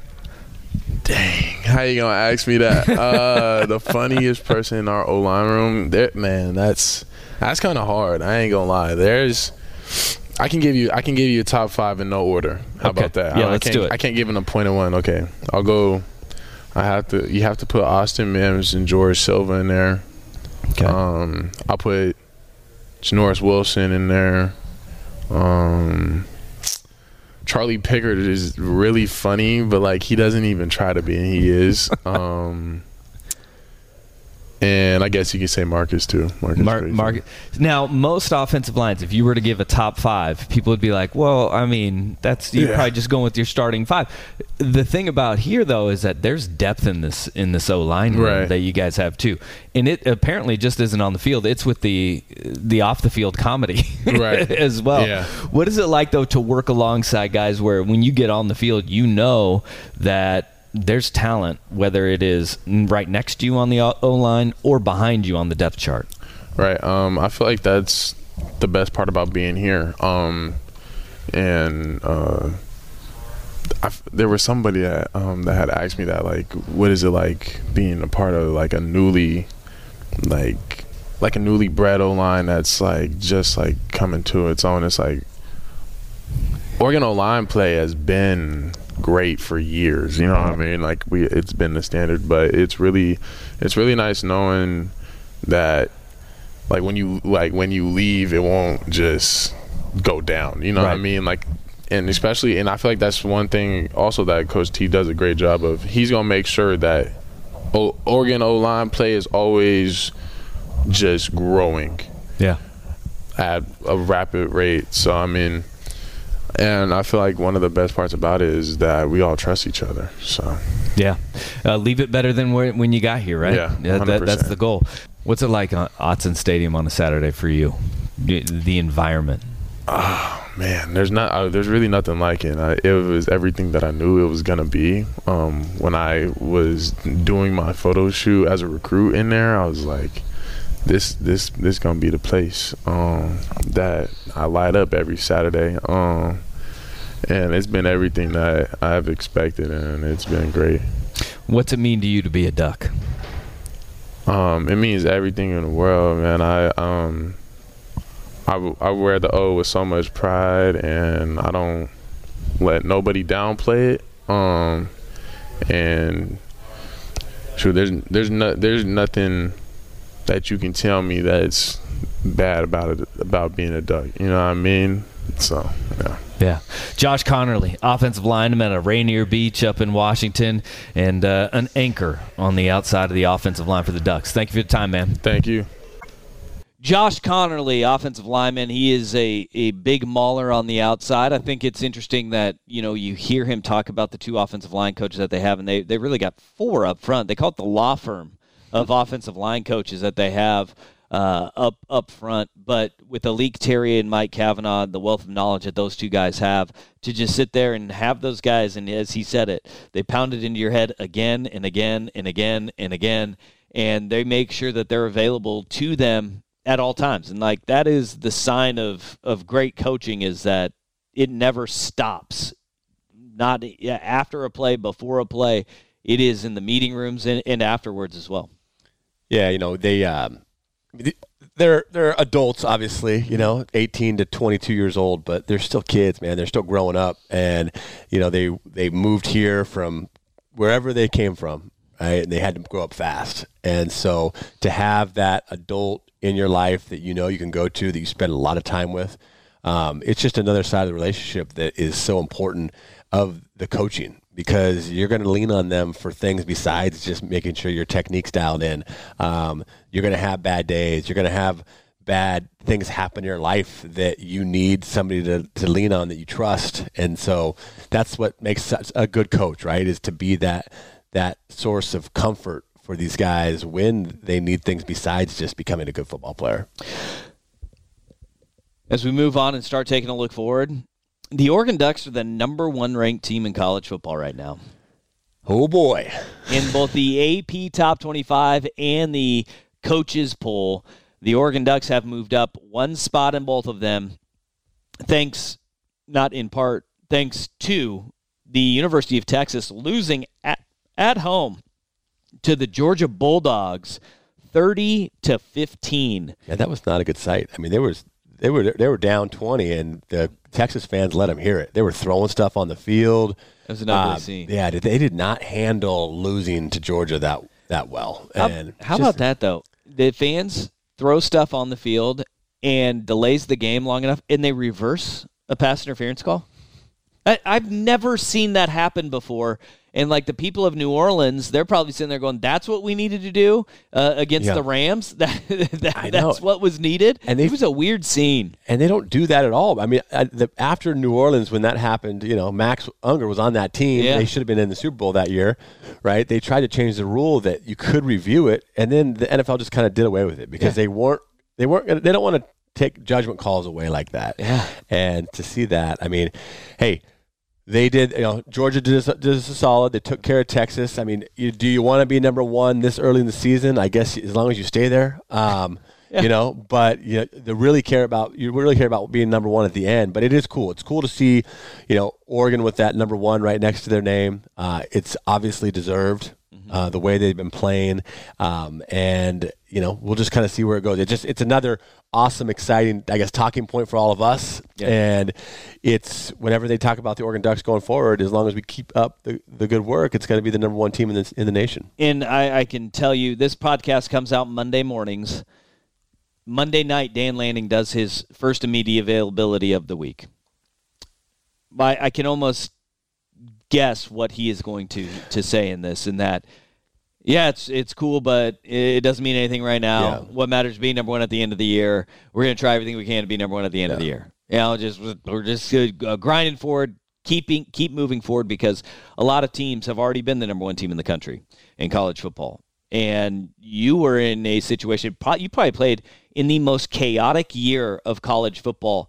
Dang, how you gonna ask me that? Uh, the funniest person in our O-line room, there, man, that's that's kind of hard. I ain't gonna lie. There's, I can give you, I can give you a top five in no order. How okay. about that? Yeah, I, let's I do it. I can't give it a point of one. Okay, I'll go. I have to. You have to put Austin Mims and George Silva in there. Okay. Um, I'll put Janoris Wilson in there. Um. Charlie Pickard is really funny, but like he doesn't even try to be, and he is. Um, and I guess you could say Marcus too. Marcus. Mar- Mar- now, most offensive lines, if you were to give a top five, people would be like, "Well, I mean, that's you're Yeah. probably just going with your starting five." The thing about here, though, is that there's depth in this in this O line Right. that you guys have too, and it apparently just isn't on the field. It's with the the off the field comedy Right. as well. Yeah. What is it like though to work alongside guys where when you get on the field, you know that there's talent, whether it is right next to you on the O-line or behind you on the depth chart? Right. Um, I feel like that's the best part about being here. Um, and uh, I f- there was somebody that um, that had asked me that, like, what is it like being a part of like a newly, like, like a newly bred O-line that's like just like coming to its own. It's like Oregon O-line play has been great for years, you know what I mean? Like we, it's been the standard, but it's really, it's really nice knowing that, like when you like when you leave, it won't just go down. You know Right. what I mean? Like, and especially, and I feel like that's one thing also that Coach T does a great job of. He's gonna make sure that o- Oregon O-line play is always just growing Yeah. at a rapid rate. So I mean. And I feel like one of the best parts about it is that we all trust each other. So, Yeah. Uh, leave it better than where, when you got here, right? Yeah, that, one hundred percent. that's the goal. What's it like at Autzen Stadium on a Saturday for you? The, the environment. oh man, there's not, uh, there's really nothing like it. I, it was everything that I knew it was gonna be. Um, when I was doing my photo shoot as a recruit in there, I was like, this, this, this gonna be the place um, that I light up every Saturday. Um, and it's been everything that I've expected, and it's been great. What's it mean to you to be a Duck? Um, it means everything in the world, man. I um, I, I wear the O with so much pride, and I don't let nobody downplay it. Um, and sure, there's there's no, there's nothing that you can tell me that's bad about it about being a Duck. You know what I mean? So yeah. Yeah. Josh Connerly, offensive lineman at Rainier Beach up in Washington, and uh, an anchor on the outside of the offensive line for the Ducks. Thank you for your time, man. Thank you. Josh Connerly, offensive lineman, he is a, a big mauler on the outside. I think it's interesting that, you know, you hear him talk about the two offensive line coaches that they have, and they, they really got four up front. They call it the law firm of offensive line coaches that they have uh, up up front. But with Alik Terry and Mike Cavanaugh, the wealth of knowledge that those two guys have, to just sit there and have those guys, and as he said it, they pound it into your head again and again and again and again, and they make sure that they're available to them at all times. And like that is the sign of of great coaching, is that it never stops. Not yeah, after a play, before a play, it is in the meeting rooms and, and afterwards as well. Yeah, you know, they um, they're they're adults, obviously, you know, eighteen to twenty-two years old, but they're still kids, man. They're still growing up, and you know, they they moved here from wherever they came from, right? And they had to grow up fast, and so to have that adult in your life that you know you can go to, that you spend a lot of time with, um, it's just another side of the relationship that is so important of the coaching, because you're going to lean on them for things besides just making sure your technique's dialed in. Um, you're going to have bad days. You're going to have bad things happen in your life that you need somebody to, to lean on that you trust. And so that's what makes such a good coach, right, is to be that that source of comfort for these guys when they need things besides just becoming a good football player. As we move on and start taking a look forward, the Oregon Ducks are the number one ranked team in college football right now. Oh, boy. In both the A P Top twenty-five and the coaches poll, the Oregon Ducks have moved up one spot in both of them, thanks, not in part, thanks to the University of Texas losing at, at home to the Georgia Bulldogs thirty to fifteen. Yeah, that was not a good sight. I mean, they were they were they were down twenty, and the Texas fans let them hear it. They were throwing stuff on the field. It was an ugly uh, scene. Yeah, they did not handle losing to Georgia that that well. How, And how just, about that, though? The fans throw stuff on the field and delays the game long enough, and they reverse a pass interference call? I, I've never seen that happen before. And, like, the people of New Orleans, they're probably sitting there going, that's what we needed to do uh, against Yeah. the Rams? That, that I know. That's what was needed? And they- it was a weird scene. And they don't do that at all. I mean, uh, the, after New Orleans, when that happened, you know, Max Unger was on that team. Yeah. They should have been in the Super Bowl that year, right? They tried to change the rule that you could review it, and then the N F L just kind of did away with it because Yeah. they weren't they weren't gonna, they don't want to take judgment calls away like that. Yeah. And to see that, I mean, hey. They did, you know, Georgia did us, did us a solid. They took care of Texas. I mean, you, do you want to be number one this early in the season? I guess as long as you stay there, um, Yeah. you know. But you know, they really care about you really care about being number one at the end. But it is cool. It's cool to see, you know, Oregon with that number one right next to their name. Uh, it's obviously deserved. Uh, the way they've been playing, um, and you know we'll just kind of see where it goes. It just it's another awesome, exciting, I guess, talking point for all of us. Yeah. And it's whenever they talk about the Oregon Ducks going forward, as long as we keep up the, the good work, it's going to be the number one team in the in the nation. And I, I can tell you, this podcast comes out Monday mornings. Monday night, Dan Lanning does his first immediate availability of the week. I, I can almost guess what he is going to, to say in this and that. Yeah, it's it's cool, but it doesn't mean anything right now. Yeah. What matters is being number one at the end of the year. We're going to try everything we can to be number one at the end Yeah. of the year. You know, just we're just uh, grinding forward, keeping keep moving forward because a lot of teams have already been the number one team in the country in college football. And you were in a situation, you probably played in the most chaotic year of college football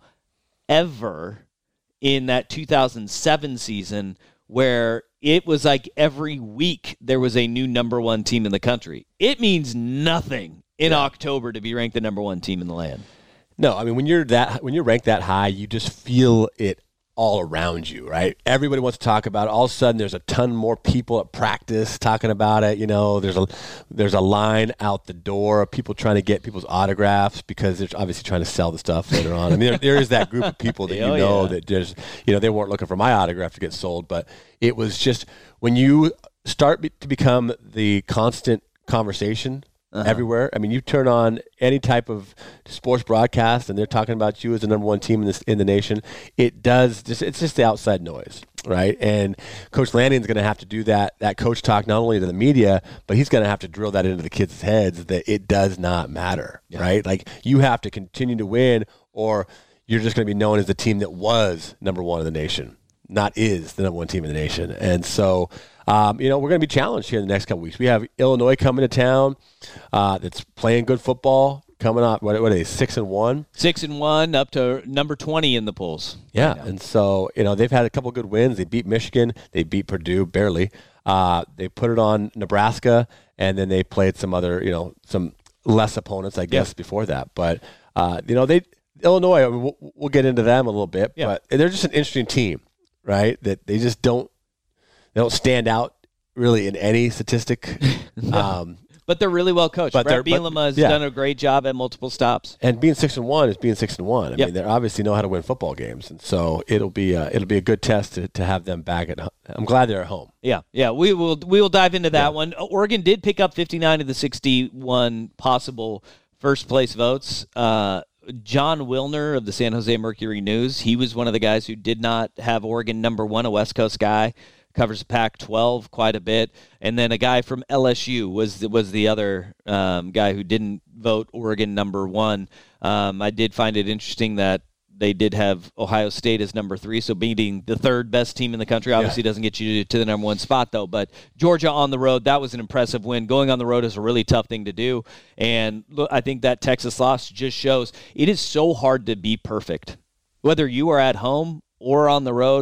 ever in that two thousand seven season where it was like every week there was a new number one team in the country. It means nothing in Yeah. October to be ranked the number one team in the land. No, I mean when you're that when you're ranked that high, you just feel it all around you, right? Everybody wants to talk about it. All of a sudden, there's a ton more people at practice talking about it. You know, there's a there's a line out the door of people trying to get people's autographs because they're obviously trying to sell the stuff later on. I mean, there, there is that group of people that you Oh, know yeah. that just you know they weren't looking for my autograph to get sold, but it was just when you start be, to become the constant conversation. Uh-huh. Everywhere. I mean, you turn on any type of sports broadcast, and they're talking about you as the number one team in this in the nation. It does just it's just the outside noise, right? And Coach Lanning's going to have to do that that coach talk not only to the media, but he's going to have to drill that into the kids' heads that it does not matter, Yeah. right? Like you have to continue to win, or you're just going to be known as the team that was number one in the nation, not is the number one team in the nation. And so. Um, you know, we're going to be challenged here in the next couple weeks. We have Illinois coming to town uh, that's playing good football, coming up, what, what are they, six and one? Six and one, up to number twenty in the polls. Yeah, right now. and so, you know, they've had a couple good wins. They beat Michigan. They beat Purdue, barely. Uh, they put it on Nebraska, and then they played some other, you know, some less opponents, I guess, Yeah. before that. But, uh, you know, they Illinois, I mean, we'll, we'll get into them a little bit, Yeah. but they're just an interesting team, right, that they just don't, They don't stand out really in any statistic. um, But they're really well coached. But Brett they're- but- Bielema has yeah. done a great job at multiple stops. and being six and one is being six and one. I Yep. mean, they obviously know how to win football games, and so it'll be uh, it'll be a good test to, to have them back at home. I'm glad they're at home. Yeah, yeah, we will we will dive into that Yeah. one. Oregon did pick up fifty-nine of the sixty-one possible first place votes. Uh, John Wilner of the San Jose Mercury News, he was one of the guys who did not have Oregon number one, a West Coast guy, covers Pac twelve quite a bit. And then a guy from L S U was the, was the other um, guy who didn't vote Oregon number one. Um, I did find it interesting that they did have Ohio State as number three, so beating the third best team in the country obviously doesn't get you to the number one spot, though. But Georgia on the road, that was an impressive win. Going on the road is a really tough thing to do, and look, I think that Texas loss just shows it is so hard to be perfect. Whether you are at home or on the road,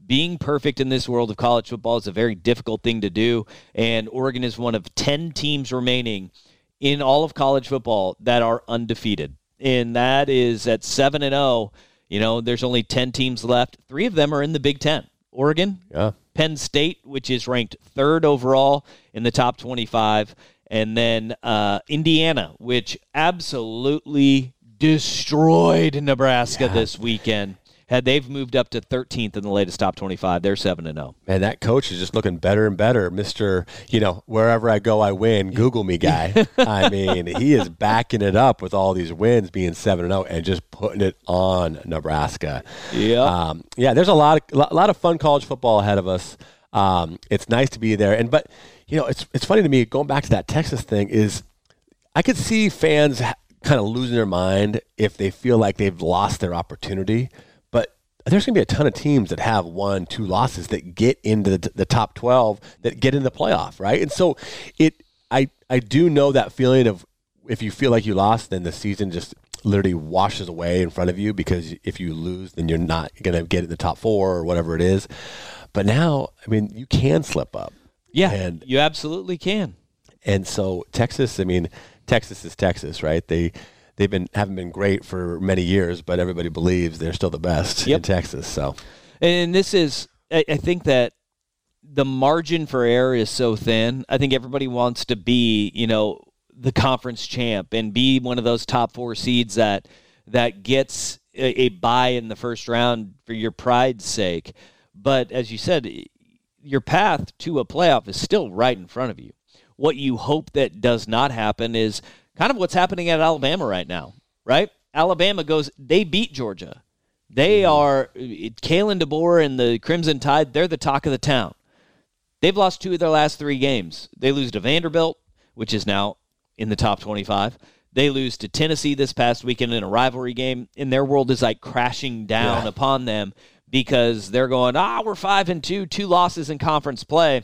being perfect in this world of college football is a very difficult thing to do, and Oregon is one of ten teams remaining in all of college football that are undefeated. And that is at seven and oh. You know, there's only ten teams left. Three of them are in the Big Ten. Oregon, yeah. Penn State, which is ranked third overall in the top twenty-five, and then uh, Indiana, which absolutely destroyed Nebraska yeah. this weekend. Had they've moved up to thirteenth in the latest top twenty-five, they're seven and oh. Man, that coach is just looking better and better. Mister, you know, wherever I go, I win. Google me guy. I mean, he is backing it up with all these wins, being seven and oh, and just putting it on Nebraska. Yeah, um, yeah. There's a lot of a lot of fun college football ahead of us. Um, it's nice to be there, and but you know, it's it's funny to me going back to that Texas thing is I could see fans kind of losing their mind if they feel like they've lost their opportunity. There's going to be a ton of teams that have one, two losses that get into the, the top twelve, that get into the playoff, right? And so it, I, I do know that feeling of if you feel like you lost, then the season just literally washes away in front of you, because if you lose, then you're not going to get in the top four or whatever it is. But now, I mean, you can slip up. Yeah, and, you absolutely can. And so Texas, I mean, Texas is Texas, right? They They've been haven't been great for many years, but everybody believes they're still the best yep. in Texas. So, and this is, I, I think that the margin for error is so thin. I think everybody wants to be, you know, the conference champ and be one of those top four seeds that that gets a, a bye in the first round for your pride's sake. But as you said, your path to a playoff is still right in front of you. What you hope that does not happen is kind of what's happening at Alabama right now, right? Alabama goes, they beat Georgia. They are, Kalen DeBoer and the Crimson Tide, they're the talk of the town. They've lost two of their last three games. They lose to Vanderbilt, which is now in the top twenty-five. They lose to Tennessee this past weekend in a rivalry game, and their world is like crashing down yeah. upon them because they're going, ah, we're five and two, two losses in conference play.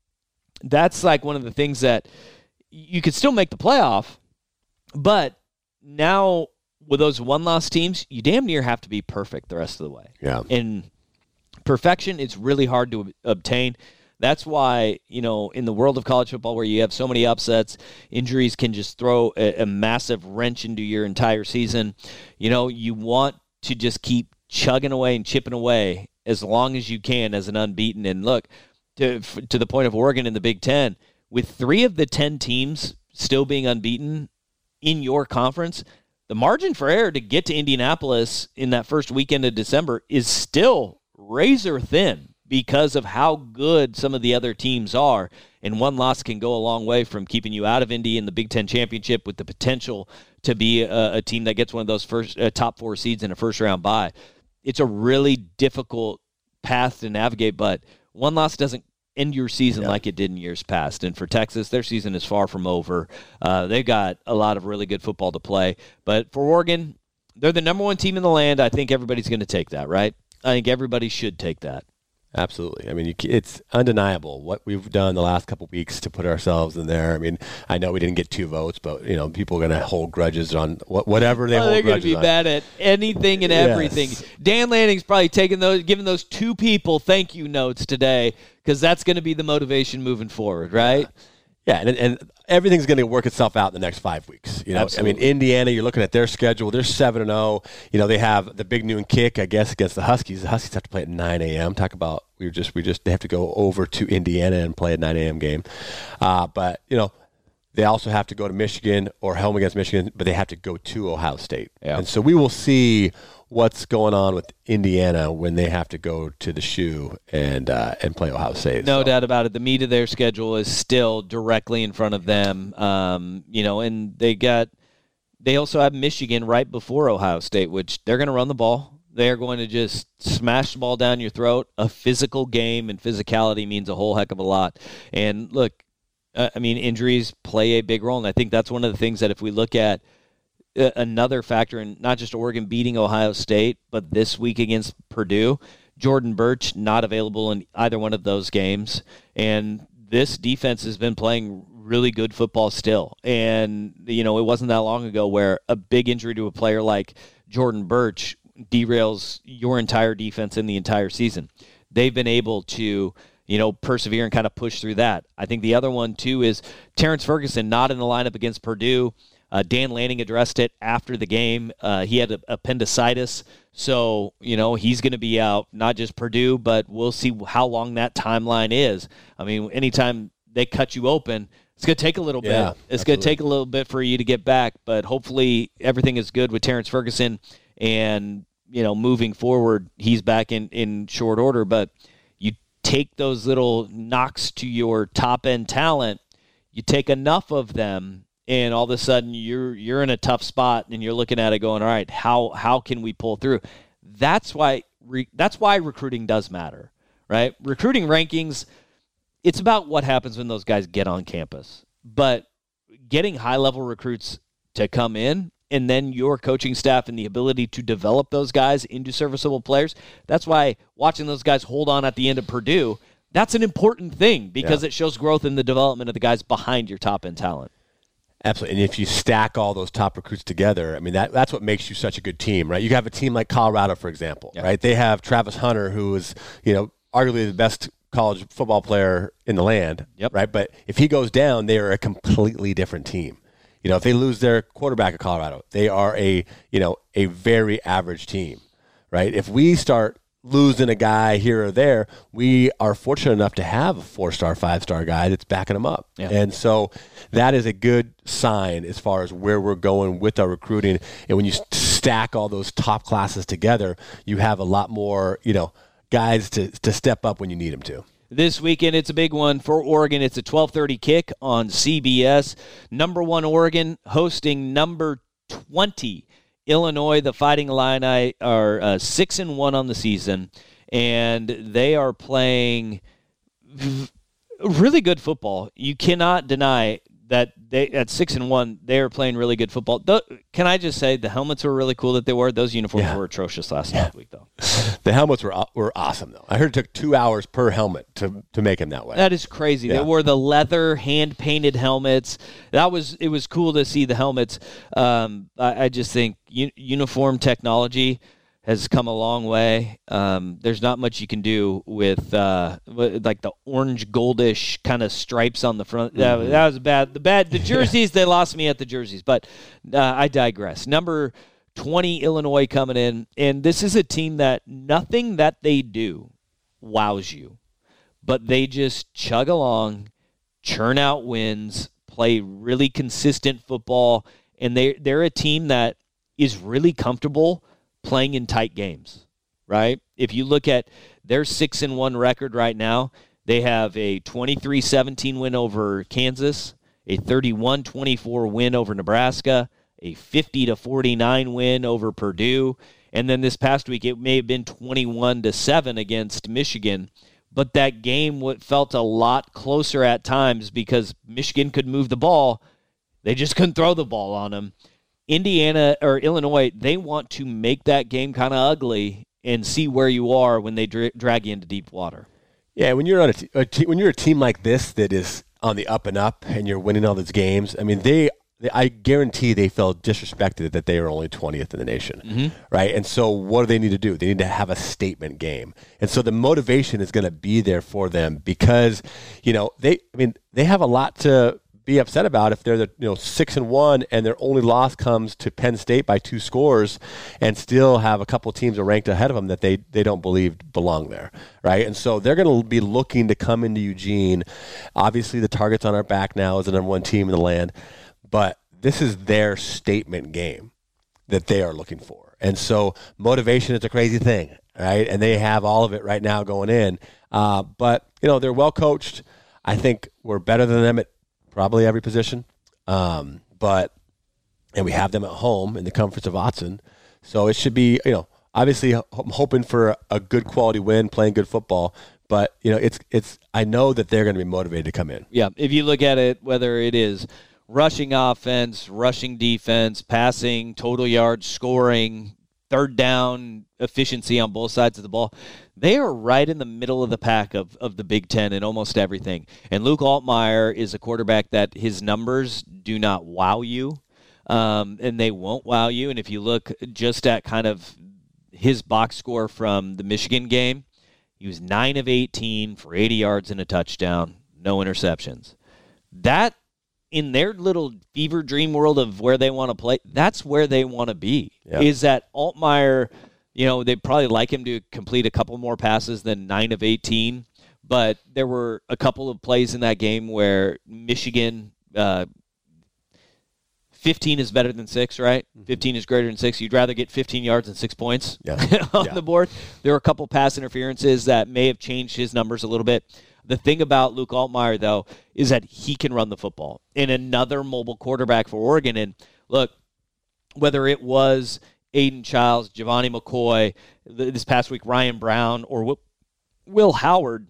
That's like one of the things that you could still make the playoff. But now with those one-loss teams, you damn near have to be perfect the rest of the way. Yeah. And perfection is really hard to obtain. That's why, you know, in the world of college football where you have so many upsets, injuries can just throw a, a massive wrench into your entire season. You know, you want to just keep chugging away and chipping away as long as you can as an unbeaten. And look, to to the point of Oregon in the Big Ten, with three of the ten teams still being unbeaten in your conference, the margin for error to get to Indianapolis in that first weekend of December is still razor thin because of how good some of the other teams are. And one loss can go a long way from keeping you out of Indy in the Big Ten championship with the potential to be a, a team that gets one of those first uh, top four seeds in a first-round bye. It's a really difficult path to navigate, but one loss doesn't end your season yeah. like it did in years past. And for Texas, their season is far from over. Uh, they've got a lot of really good football to play. But for Oregon, they're the number one team in the land. I think everybody's going to take that, right? I think everybody should take that. Absolutely. I mean, you, it's undeniable what we've done the last couple of weeks to put ourselves in there. I mean, I know we didn't get two votes, but, you know, people are going to hold grudges on wh- whatever they oh, hold they're grudges They're going to be on. mad at anything and yes. everything. Dan Lanning's probably taking those, giving those two people thank you notes today because that's going to be the motivation moving forward, right? Yeah, and, and everything's going to work itself out in the next five weeks. You know, Absolutely. I mean, Indiana, you're looking at their schedule. They're seven and zero. You know, they have the big noon kick, I guess, against the Huskies. The Huskies have to play at nine a.m. Talk about we were just we just they have to go over to Indiana and play a nine a.m. game. Uh, but you know, they also have to go to Michigan or home against Michigan, but they have to go to Ohio State. Yeah. And so we will see what's going on with Indiana when they have to go to the shoe and uh, and play Ohio State. No so. doubt about it. The meat of their schedule is still directly in front of them. Um, you know, and they got they also have Michigan right before Ohio State, which they're going to run the ball. They're going to just smash the ball down your throat. A physical game, and physicality means a whole heck of a lot. And look, uh, I mean, injuries play a big role, and I think that's one of the things that if we look at another factor in not just Oregon beating Ohio State, but this week against Purdue, Jordan Burch not available in either one of those games. And this defense has been playing really good football still. And, you know, it wasn't that long ago where a big injury to a player like Jordan Burch derails your entire defense in the entire season. they've been able to, you know, persevere and kind of push through that. I think the other one, too, is Terrence Ferguson not in the lineup against Purdue. Uh, Dan Lanning addressed it after the game. Uh, he had a, appendicitis, so, you know, he's going to be out, not just Purdue, but we'll see how long that timeline is. I mean, anytime they cut you open, it's going to take a little yeah, bit. It's going to take a little bit for you to get back, but hopefully everything is good with Terrence Ferguson, and, you know, moving forward, he's back in, in short order. But you take those little knocks to your top-end talent, you take enough of them, and all of a sudden you're you're in a tough spot, and you're looking at it going, all right, how how can we pull through? That's why re, that's why recruiting does matter, right? Recruiting rankings, it's about what happens when those guys get on campus. But getting high-level recruits to come in, and then your coaching staff and the ability to develop those guys into serviceable players, that's why watching those guys hold on at the end of Purdue, that's an important thing, because yeah. it shows growth in the development of the guys behind your top-end talent. Absolutely. And if you stack all those top recruits together, I mean, that that's what makes you such a good team, right? You have a team like Colorado, for example, yeah. right? They have Travis Hunter, who is, you know, arguably the best college football player in the land, yep. right? But if he goes down, they are a completely different team. You know, if they lose their quarterback at Colorado, they are a, you know, a very average team, right? If we start losing a guy here or there, we are fortunate enough to have a four-star, five-star guy that's backing them up. Yeah. And so that is a good sign as far as where we're going with our recruiting. And when you stack all those top classes together, you have a lot more, you know, guys to, to step up when you need them to. This weekend, it's a big one for Oregon. It's a twelve thirty kick on C B S. Number one Oregon hosting number twenty Illinois. The Fighting Illini are uh, six and one on the season, and they are playing really good football. You cannot deny that they at six and one they are playing really good football. The, can I just say the helmets were really cool that they wore? Those uniforms yeah. were atrocious last yeah. week, though. The helmets were were awesome, though. I heard it took two hours per helmet to to make them that way. That is crazy. Yeah. They wore the leather hand painted helmets. That was it was cool to see the helmets. Um, I, I just think u- uniform technology has come a long way. Um, there's not much you can do with uh, like the orange goldish kind of stripes on the front. That, mm-hmm. that was bad. The bad the jerseys they lost me at the jerseys, but uh, I digress. Number twenty Illinois coming in, and this is a team that nothing that they do wows you, but they just chug along, churn out wins, play really consistent football, and they they're a team that is really comfortable playing in tight games, right? If you look at their six and one record right now, they have a twenty-three seventeen win over Kansas, a thirty-one twenty-four win over Nebraska, a fifty to forty-nine win over Purdue, and then this past week it may have been twenty-one to seven against Michigan, but that game felt a lot closer at times because Michigan could move the ball. They just couldn't throw the ball on them. Indiana or Illinois, they want to make that game kind of ugly and see where you are when they dra- drag you into deep water. Yeah, when you're on a, t- a t- when you're a team like this that is on the up and up and you're winning all these games, I mean, they, they I guarantee they felt disrespected that they were only twentieth in the nation, mm-hmm. right? And so what do they need to do? They need to have a statement game. And so the motivation is going to be there for them because, you know, they I mean, they have a lot to be upset about if they're the you know six and one and their only loss comes to Penn State by two scores and still have a couple teams are ranked ahead of them that they they don't believe belong there, right? And so they're going to be looking to come into Eugene. Obviously, the target's on our back now as the number one team in the land, but this is their statement game that they are looking for. And so motivation is a crazy thing, right? And they have all of it right now going in. Uh, but you know they're well coached. I think we're better than them at probably every position, um, but and we have them at home in the comforts of Autzen, so it should be, you know, obviously I'm hoping for a good quality win, playing good football, but you know, it's it's I know that they're going to be motivated to come in. Yeah, if you look at it, whether it is rushing offense, rushing defense, passing, total yards, scoring, third down efficiency on both sides of the ball, they are right in the middle of the pack of, of the Big Ten in almost everything. And Luke Altmaier is a quarterback that his numbers do not wow you, um, and they won't wow you. And if you look just at kind of his box score from the Michigan game, He was nine of eighteen for eighty yards and a touchdown, no interceptions. That, in their little fever dream world of where they want to play, that's where they want to be. Yeah. Is that Altmaier, you know, they'd probably like him to complete a couple more passes than nine of eighteen, but there were a couple of plays in that game where Michigan, uh, fifteen is better than six, right? Mm-hmm. fifteen is greater than six. You'd rather get fifteen yards and six points yeah. on yeah. the board. There were a couple pass interferences that may have changed his numbers a little bit. The thing about Luke Altmaier, though, is that he can run the football. And another mobile quarterback for Oregon. And look, whether it was Aiden Childs, Giovanni McCoy, this past week Ryan Brown, or Will Howard,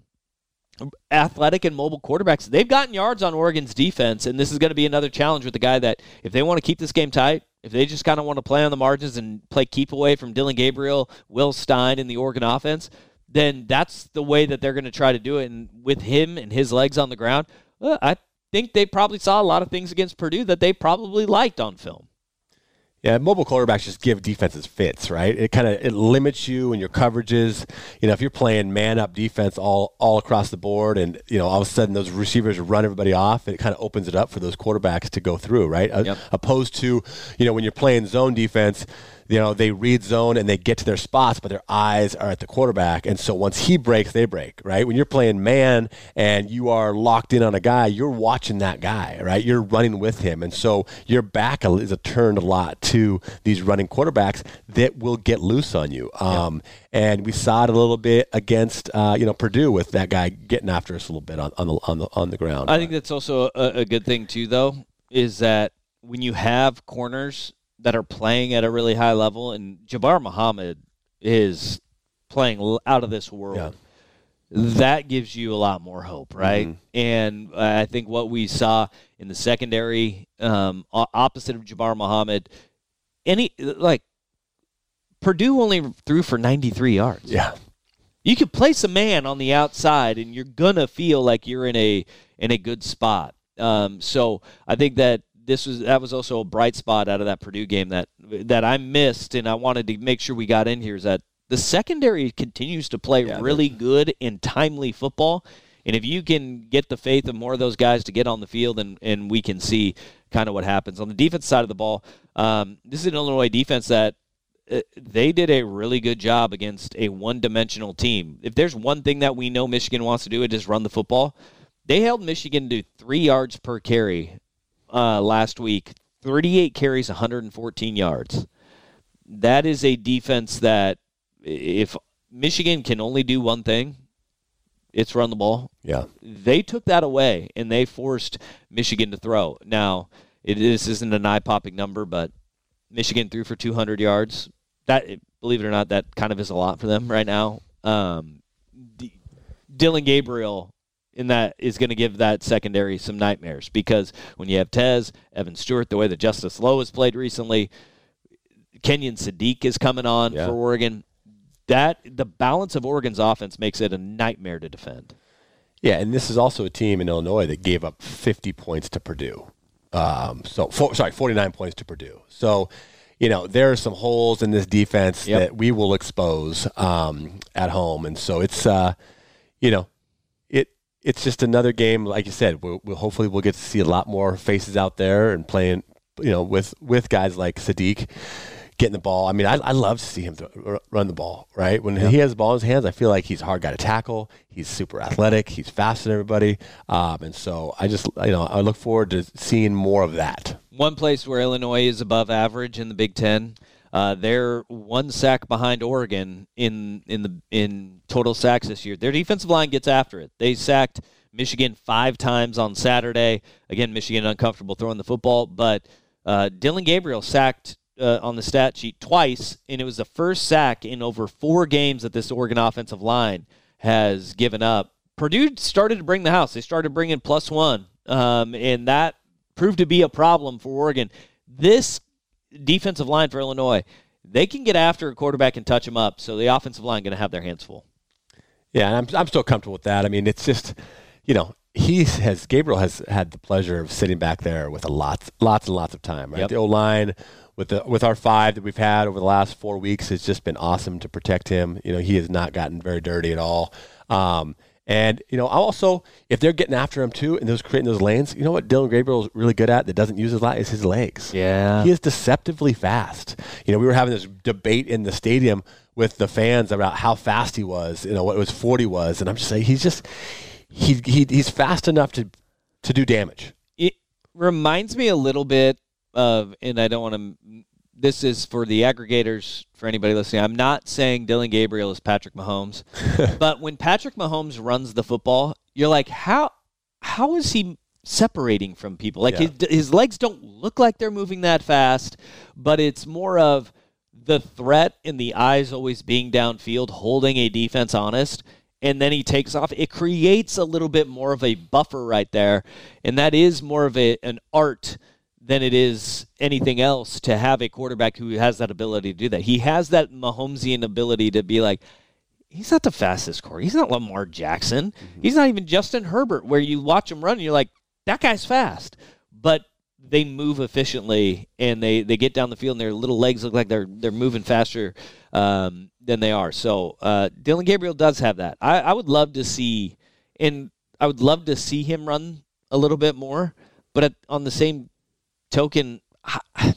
athletic and mobile quarterbacks, they've gotten yards on Oregon's defense, and this is going to be another challenge with the guy that if they want to keep this game tight, if they just kind of want to play on the margins and play keep away from Dylan Gabriel, Will Stein, and the Oregon offense, then that's the way that they're going to try to do it. And with him and his legs on the ground, well, I think they probably saw a lot of things against Purdue that they probably liked on film. Yeah, mobile quarterbacks just give defenses fits, right? It kind of it limits you and your coverages. You know, if you're playing man-up defense all all across the board, and you know all of a sudden those receivers run everybody off, it kind of opens it up for those quarterbacks to go through, right? Yep. Opposed to, you know, when you're playing zone defense, you know, they read zone and they get to their spots, but their eyes are at the quarterback. And so once he breaks, they break, right? When you're playing man and you are locked in on a guy, you're watching that guy, right? You're running with him. And so your back is turned a lot to these running quarterbacks that will get loose on you. Um, yeah. And we saw it a little bit against, uh, you know, Purdue with that guy getting after us a little bit on, on, the, on, the, on the ground. I think that's also a, a good thing, too, though, is that when you have corners that are playing at a really high level, and Jabbar Muhammad is playing out of this world, yeah. that gives you a lot more hope, right? Mm-hmm. And I think what we saw in the secondary, um, opposite of Jabbar Muhammad, any like Purdue only threw for ninety-three yards. Yeah, you could place a man on the outside, and you're gonna feel like you're in a in a good spot. Um, so I think that. This was that was also a bright spot out of that Purdue game that that I missed, and I wanted to make sure we got in here. Is that the secondary continues to play yeah, really good and timely football, and if you can get the faith of more of those guys to get on the field, and, and we can see kind of what happens on the defense side of the ball. Um, this is an Illinois defense that uh, they did a really good job against a one-dimensional team. If there's one thing that we know Michigan wants to do, it is run the football. They held Michigan to three yards per carry. Uh, last week, thirty-eight carries, one hundred fourteen yards. That is a defense that if Michigan can only do one thing, it's run the ball. Yeah. They took that away, and they forced Michigan to throw. Now, it, this isn't an eye-popping number, but Michigan threw for two hundred yards. That, believe it or not, that kind of is a lot for them right now. Um, D- Dylan Gabriel in that is going to give that secondary some nightmares because when you have Tez, Evan Stewart, the way that Justice Lowe has played recently, Kenyon Sadiq is coming on yeah. for Oregon. That the balance of Oregon's offense makes it a nightmare to defend. Yeah, and this is also a team in Illinois that gave up fifty points to Purdue. Um, so, for, sorry, forty-nine points to Purdue. So, you know, there are some holes in this defense yep. that we will expose um, at home, and so it's, uh, you know, it. It's just another game, like you said. We'll, we'll hopefully we'll get to see a lot more faces out there and playing, you know, with, with guys like Sadiq getting the ball. I mean, I, I love to see him th- run the ball. Right when yeah. he has the ball in his hands, I feel like he's a hard guy to tackle. He's super athletic. He's faster than everybody, um, and so I just you know I look forward to seeing more of that. One place where Illinois is above average in the Big Ten. Uh, they're one sack behind Oregon in in the in total sacks this year. Their defensive line gets after it. They sacked Michigan five times on Saturday. Again, Michigan uncomfortable throwing the football, but uh, Dylan Gabriel sacked uh, on the stat sheet twice, and it was the first sack in over four games that this Oregon offensive line has given up. Purdue started to bring the house. They started bringing plus one, um, and that proved to be a problem for Oregon. This defensive line for Illinois, they can get after a quarterback and touch him up, so the offensive line going to have their hands full. Yeah, and I'm I'm still comfortable with that. I mean, it's just, you know, he has Gabriel has had the pleasure of sitting back there with a lots, lots and lots of time. Right, Yep. the O-line with the with our five that we've had over the last four weeks, it's just been awesome to protect him. You know, he has not gotten very dirty at all. Um, and you know, also if they're getting after him too, and those creating those lanes, you know what Dylan Gabriel is really good at that doesn't use his lot is his legs. Yeah. He is deceptively fast. You know, we were having this debate in the stadium with the fans about how fast he was. You know, what his forty was, and I'm just saying he's just. He, he he's fast enough to to do damage. It reminds me a little bit of, and I don't want to, this is for the aggregators, for anybody listening. I'm not saying Dylan Gabriel is Patrick Mahomes, but when Patrick Mahomes runs the football, you're like, how how is he separating from people? Like Yeah. his, his legs don't look like they're moving that fast, but it's more of the threat and the eyes always being downfield, holding a defense honest. And then he takes off. It creates a little bit more of a buffer right there, and that is more of a, an art than it is anything else to have a quarterback who has that ability to do that. He has that Mahomesian ability to be like, he's not the fastest quarterback. He's not Lamar Jackson. Mm-hmm. He's not even Justin Herbert, where you watch him run and you're like, that guy's fast. But they move efficiently, and they, they get down the field, and their little legs look like they're they're moving faster um, than they are. So uh, Dylan Gabriel does have that. I, I would love to see, and I would love to see him run a little bit more. But at, on the same token, I,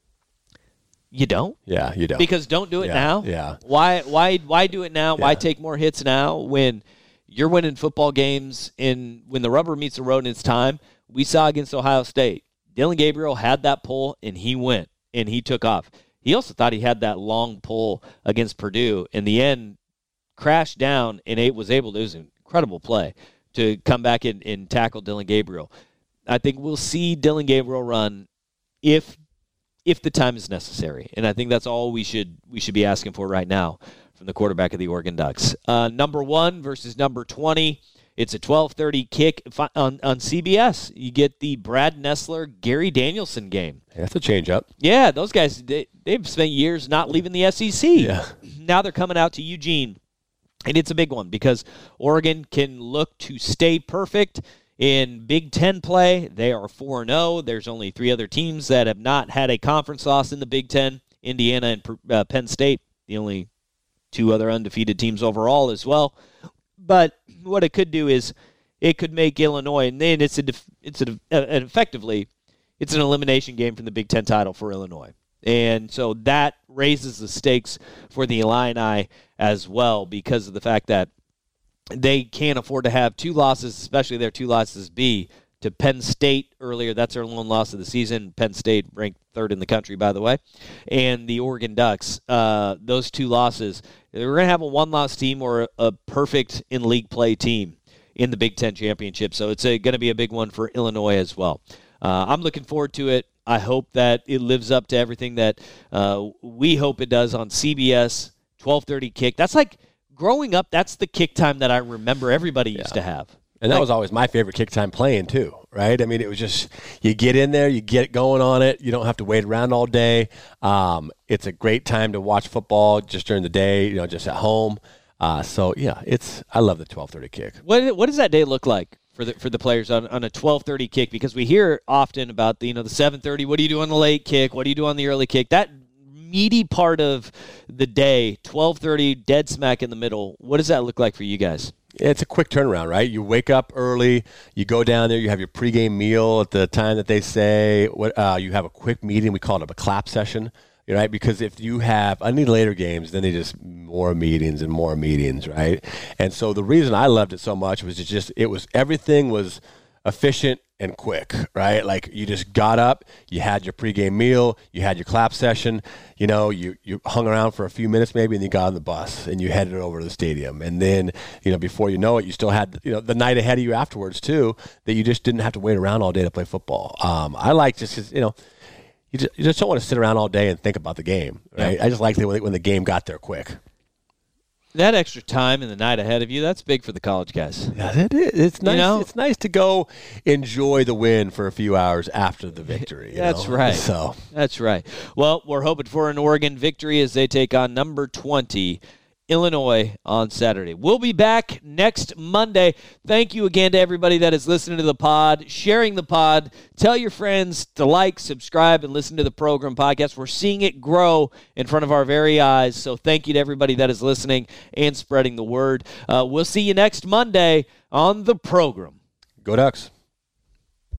you don't. Yeah, you don't. Because don't do it yeah, now. Yeah. Why? Why? Why do it now? Yeah. Why take more hits now when you're winning football games? In when the rubber meets the road and it's time. We saw against Ohio State. Dylan Gabriel had that pull, and he went, and he took off. He also thought he had that long pull against Purdue. In the end, crashed down, and it was able to, it was an incredible play to come back and, and tackle Dylan Gabriel. I think we'll see Dylan Gabriel run if if the time is necessary, and I think that's all we should we should be asking for right now from the quarterback of the Oregon Ducks. Uh, number one versus number twenty. It's a twelve thirty kick on, on C B S. You get the Brad Nessler, Gary Danielson game. Hey, that's a change up. Yeah, those guys, they, they've spent years not leaving the S E C. Yeah. Now they're coming out to Eugene, and it's a big one because Oregon can look to stay perfect in Big Ten play. They are four and oh. There's only three other teams that have not had a conference loss in the Big Ten, Indiana and uh, Penn State, the only two other undefeated teams overall as well. But what it could do is it could make Illinois, and then it's a, it's a, uh, effectively it's an elimination game from the Big Ten title for Illinois, and so that raises the stakes for the Illini as well because of the fact that they can't afford to have two losses, especially their two losses be to Penn State earlier. That's their lone loss of the season. Penn State ranked third in the country, by the way, and the Oregon Ducks. Uh, those two losses. We're going to have a one-loss team or a, a perfect in-league play team in the Big Ten Championship. So it's going to be a big one for Illinois as well. Uh, I'm looking forward to it. I hope that it lives up to everything that uh, we hope it does on C B S, twelve thirty kick. That's like growing up, that's the kick time that I remember everybody used Yeah. to have. And that Like- was always my favorite kick time playing too, right? I mean, it was just, you get in there, you get going on it. You don't have to wait around all day. Um, it's a great time to watch football just during the day, you know, just at home. Uh, so, yeah, it's, I love the twelve thirty kick. What what does that day look like for the for the players on, on a twelve thirty kick? Because we hear often about the you know the seven thirty. What do you do on the late kick? What do you do on the early kick? That meaty part of the day, twelve thirty, dead smack in the middle. What does that look like for you guys? It's a quick turnaround, right? You wake up early, you go down there, you have your pregame meal at the time that they say. What uh, you have a quick meeting. We call it a clap session, right? Because if you have any later games, then they just more meetings and more meetings, right? And so the reason I loved it so much was it just it was everything was efficient and quick, right? Like you just got up, you had your pregame meal, you had your clap session, you know, you, you hung around for a few minutes maybe, and you got on the bus and you headed over to the stadium. And then, you know, before you know it, you still had, you know, the night ahead of you afterwards too, that you just didn't have to wait around all day to play football. Um, I like just, you know, you just, you just don't want to sit around all day and think about the game, right? Yeah. I just like the, when the game got there quick. That extra time in the night ahead of you, that's big for the college guys. Yeah, it is. It's nice. You know? It's nice to go enjoy the win for a few hours after the victory. you That's know? right. So That's right. Well, we're hoping for an Oregon victory as they take on number twenty, Illinois on Saturday. We'll be back next Monday. Thank you again to everybody that is listening to the pod, sharing the pod. Tell your friends to like, subscribe, and listen to the program podcast. We're seeing it grow in front of our very eyes. So thank you to everybody that is listening and spreading the word. Uh, we'll see you next Monday on the program. Go Ducks.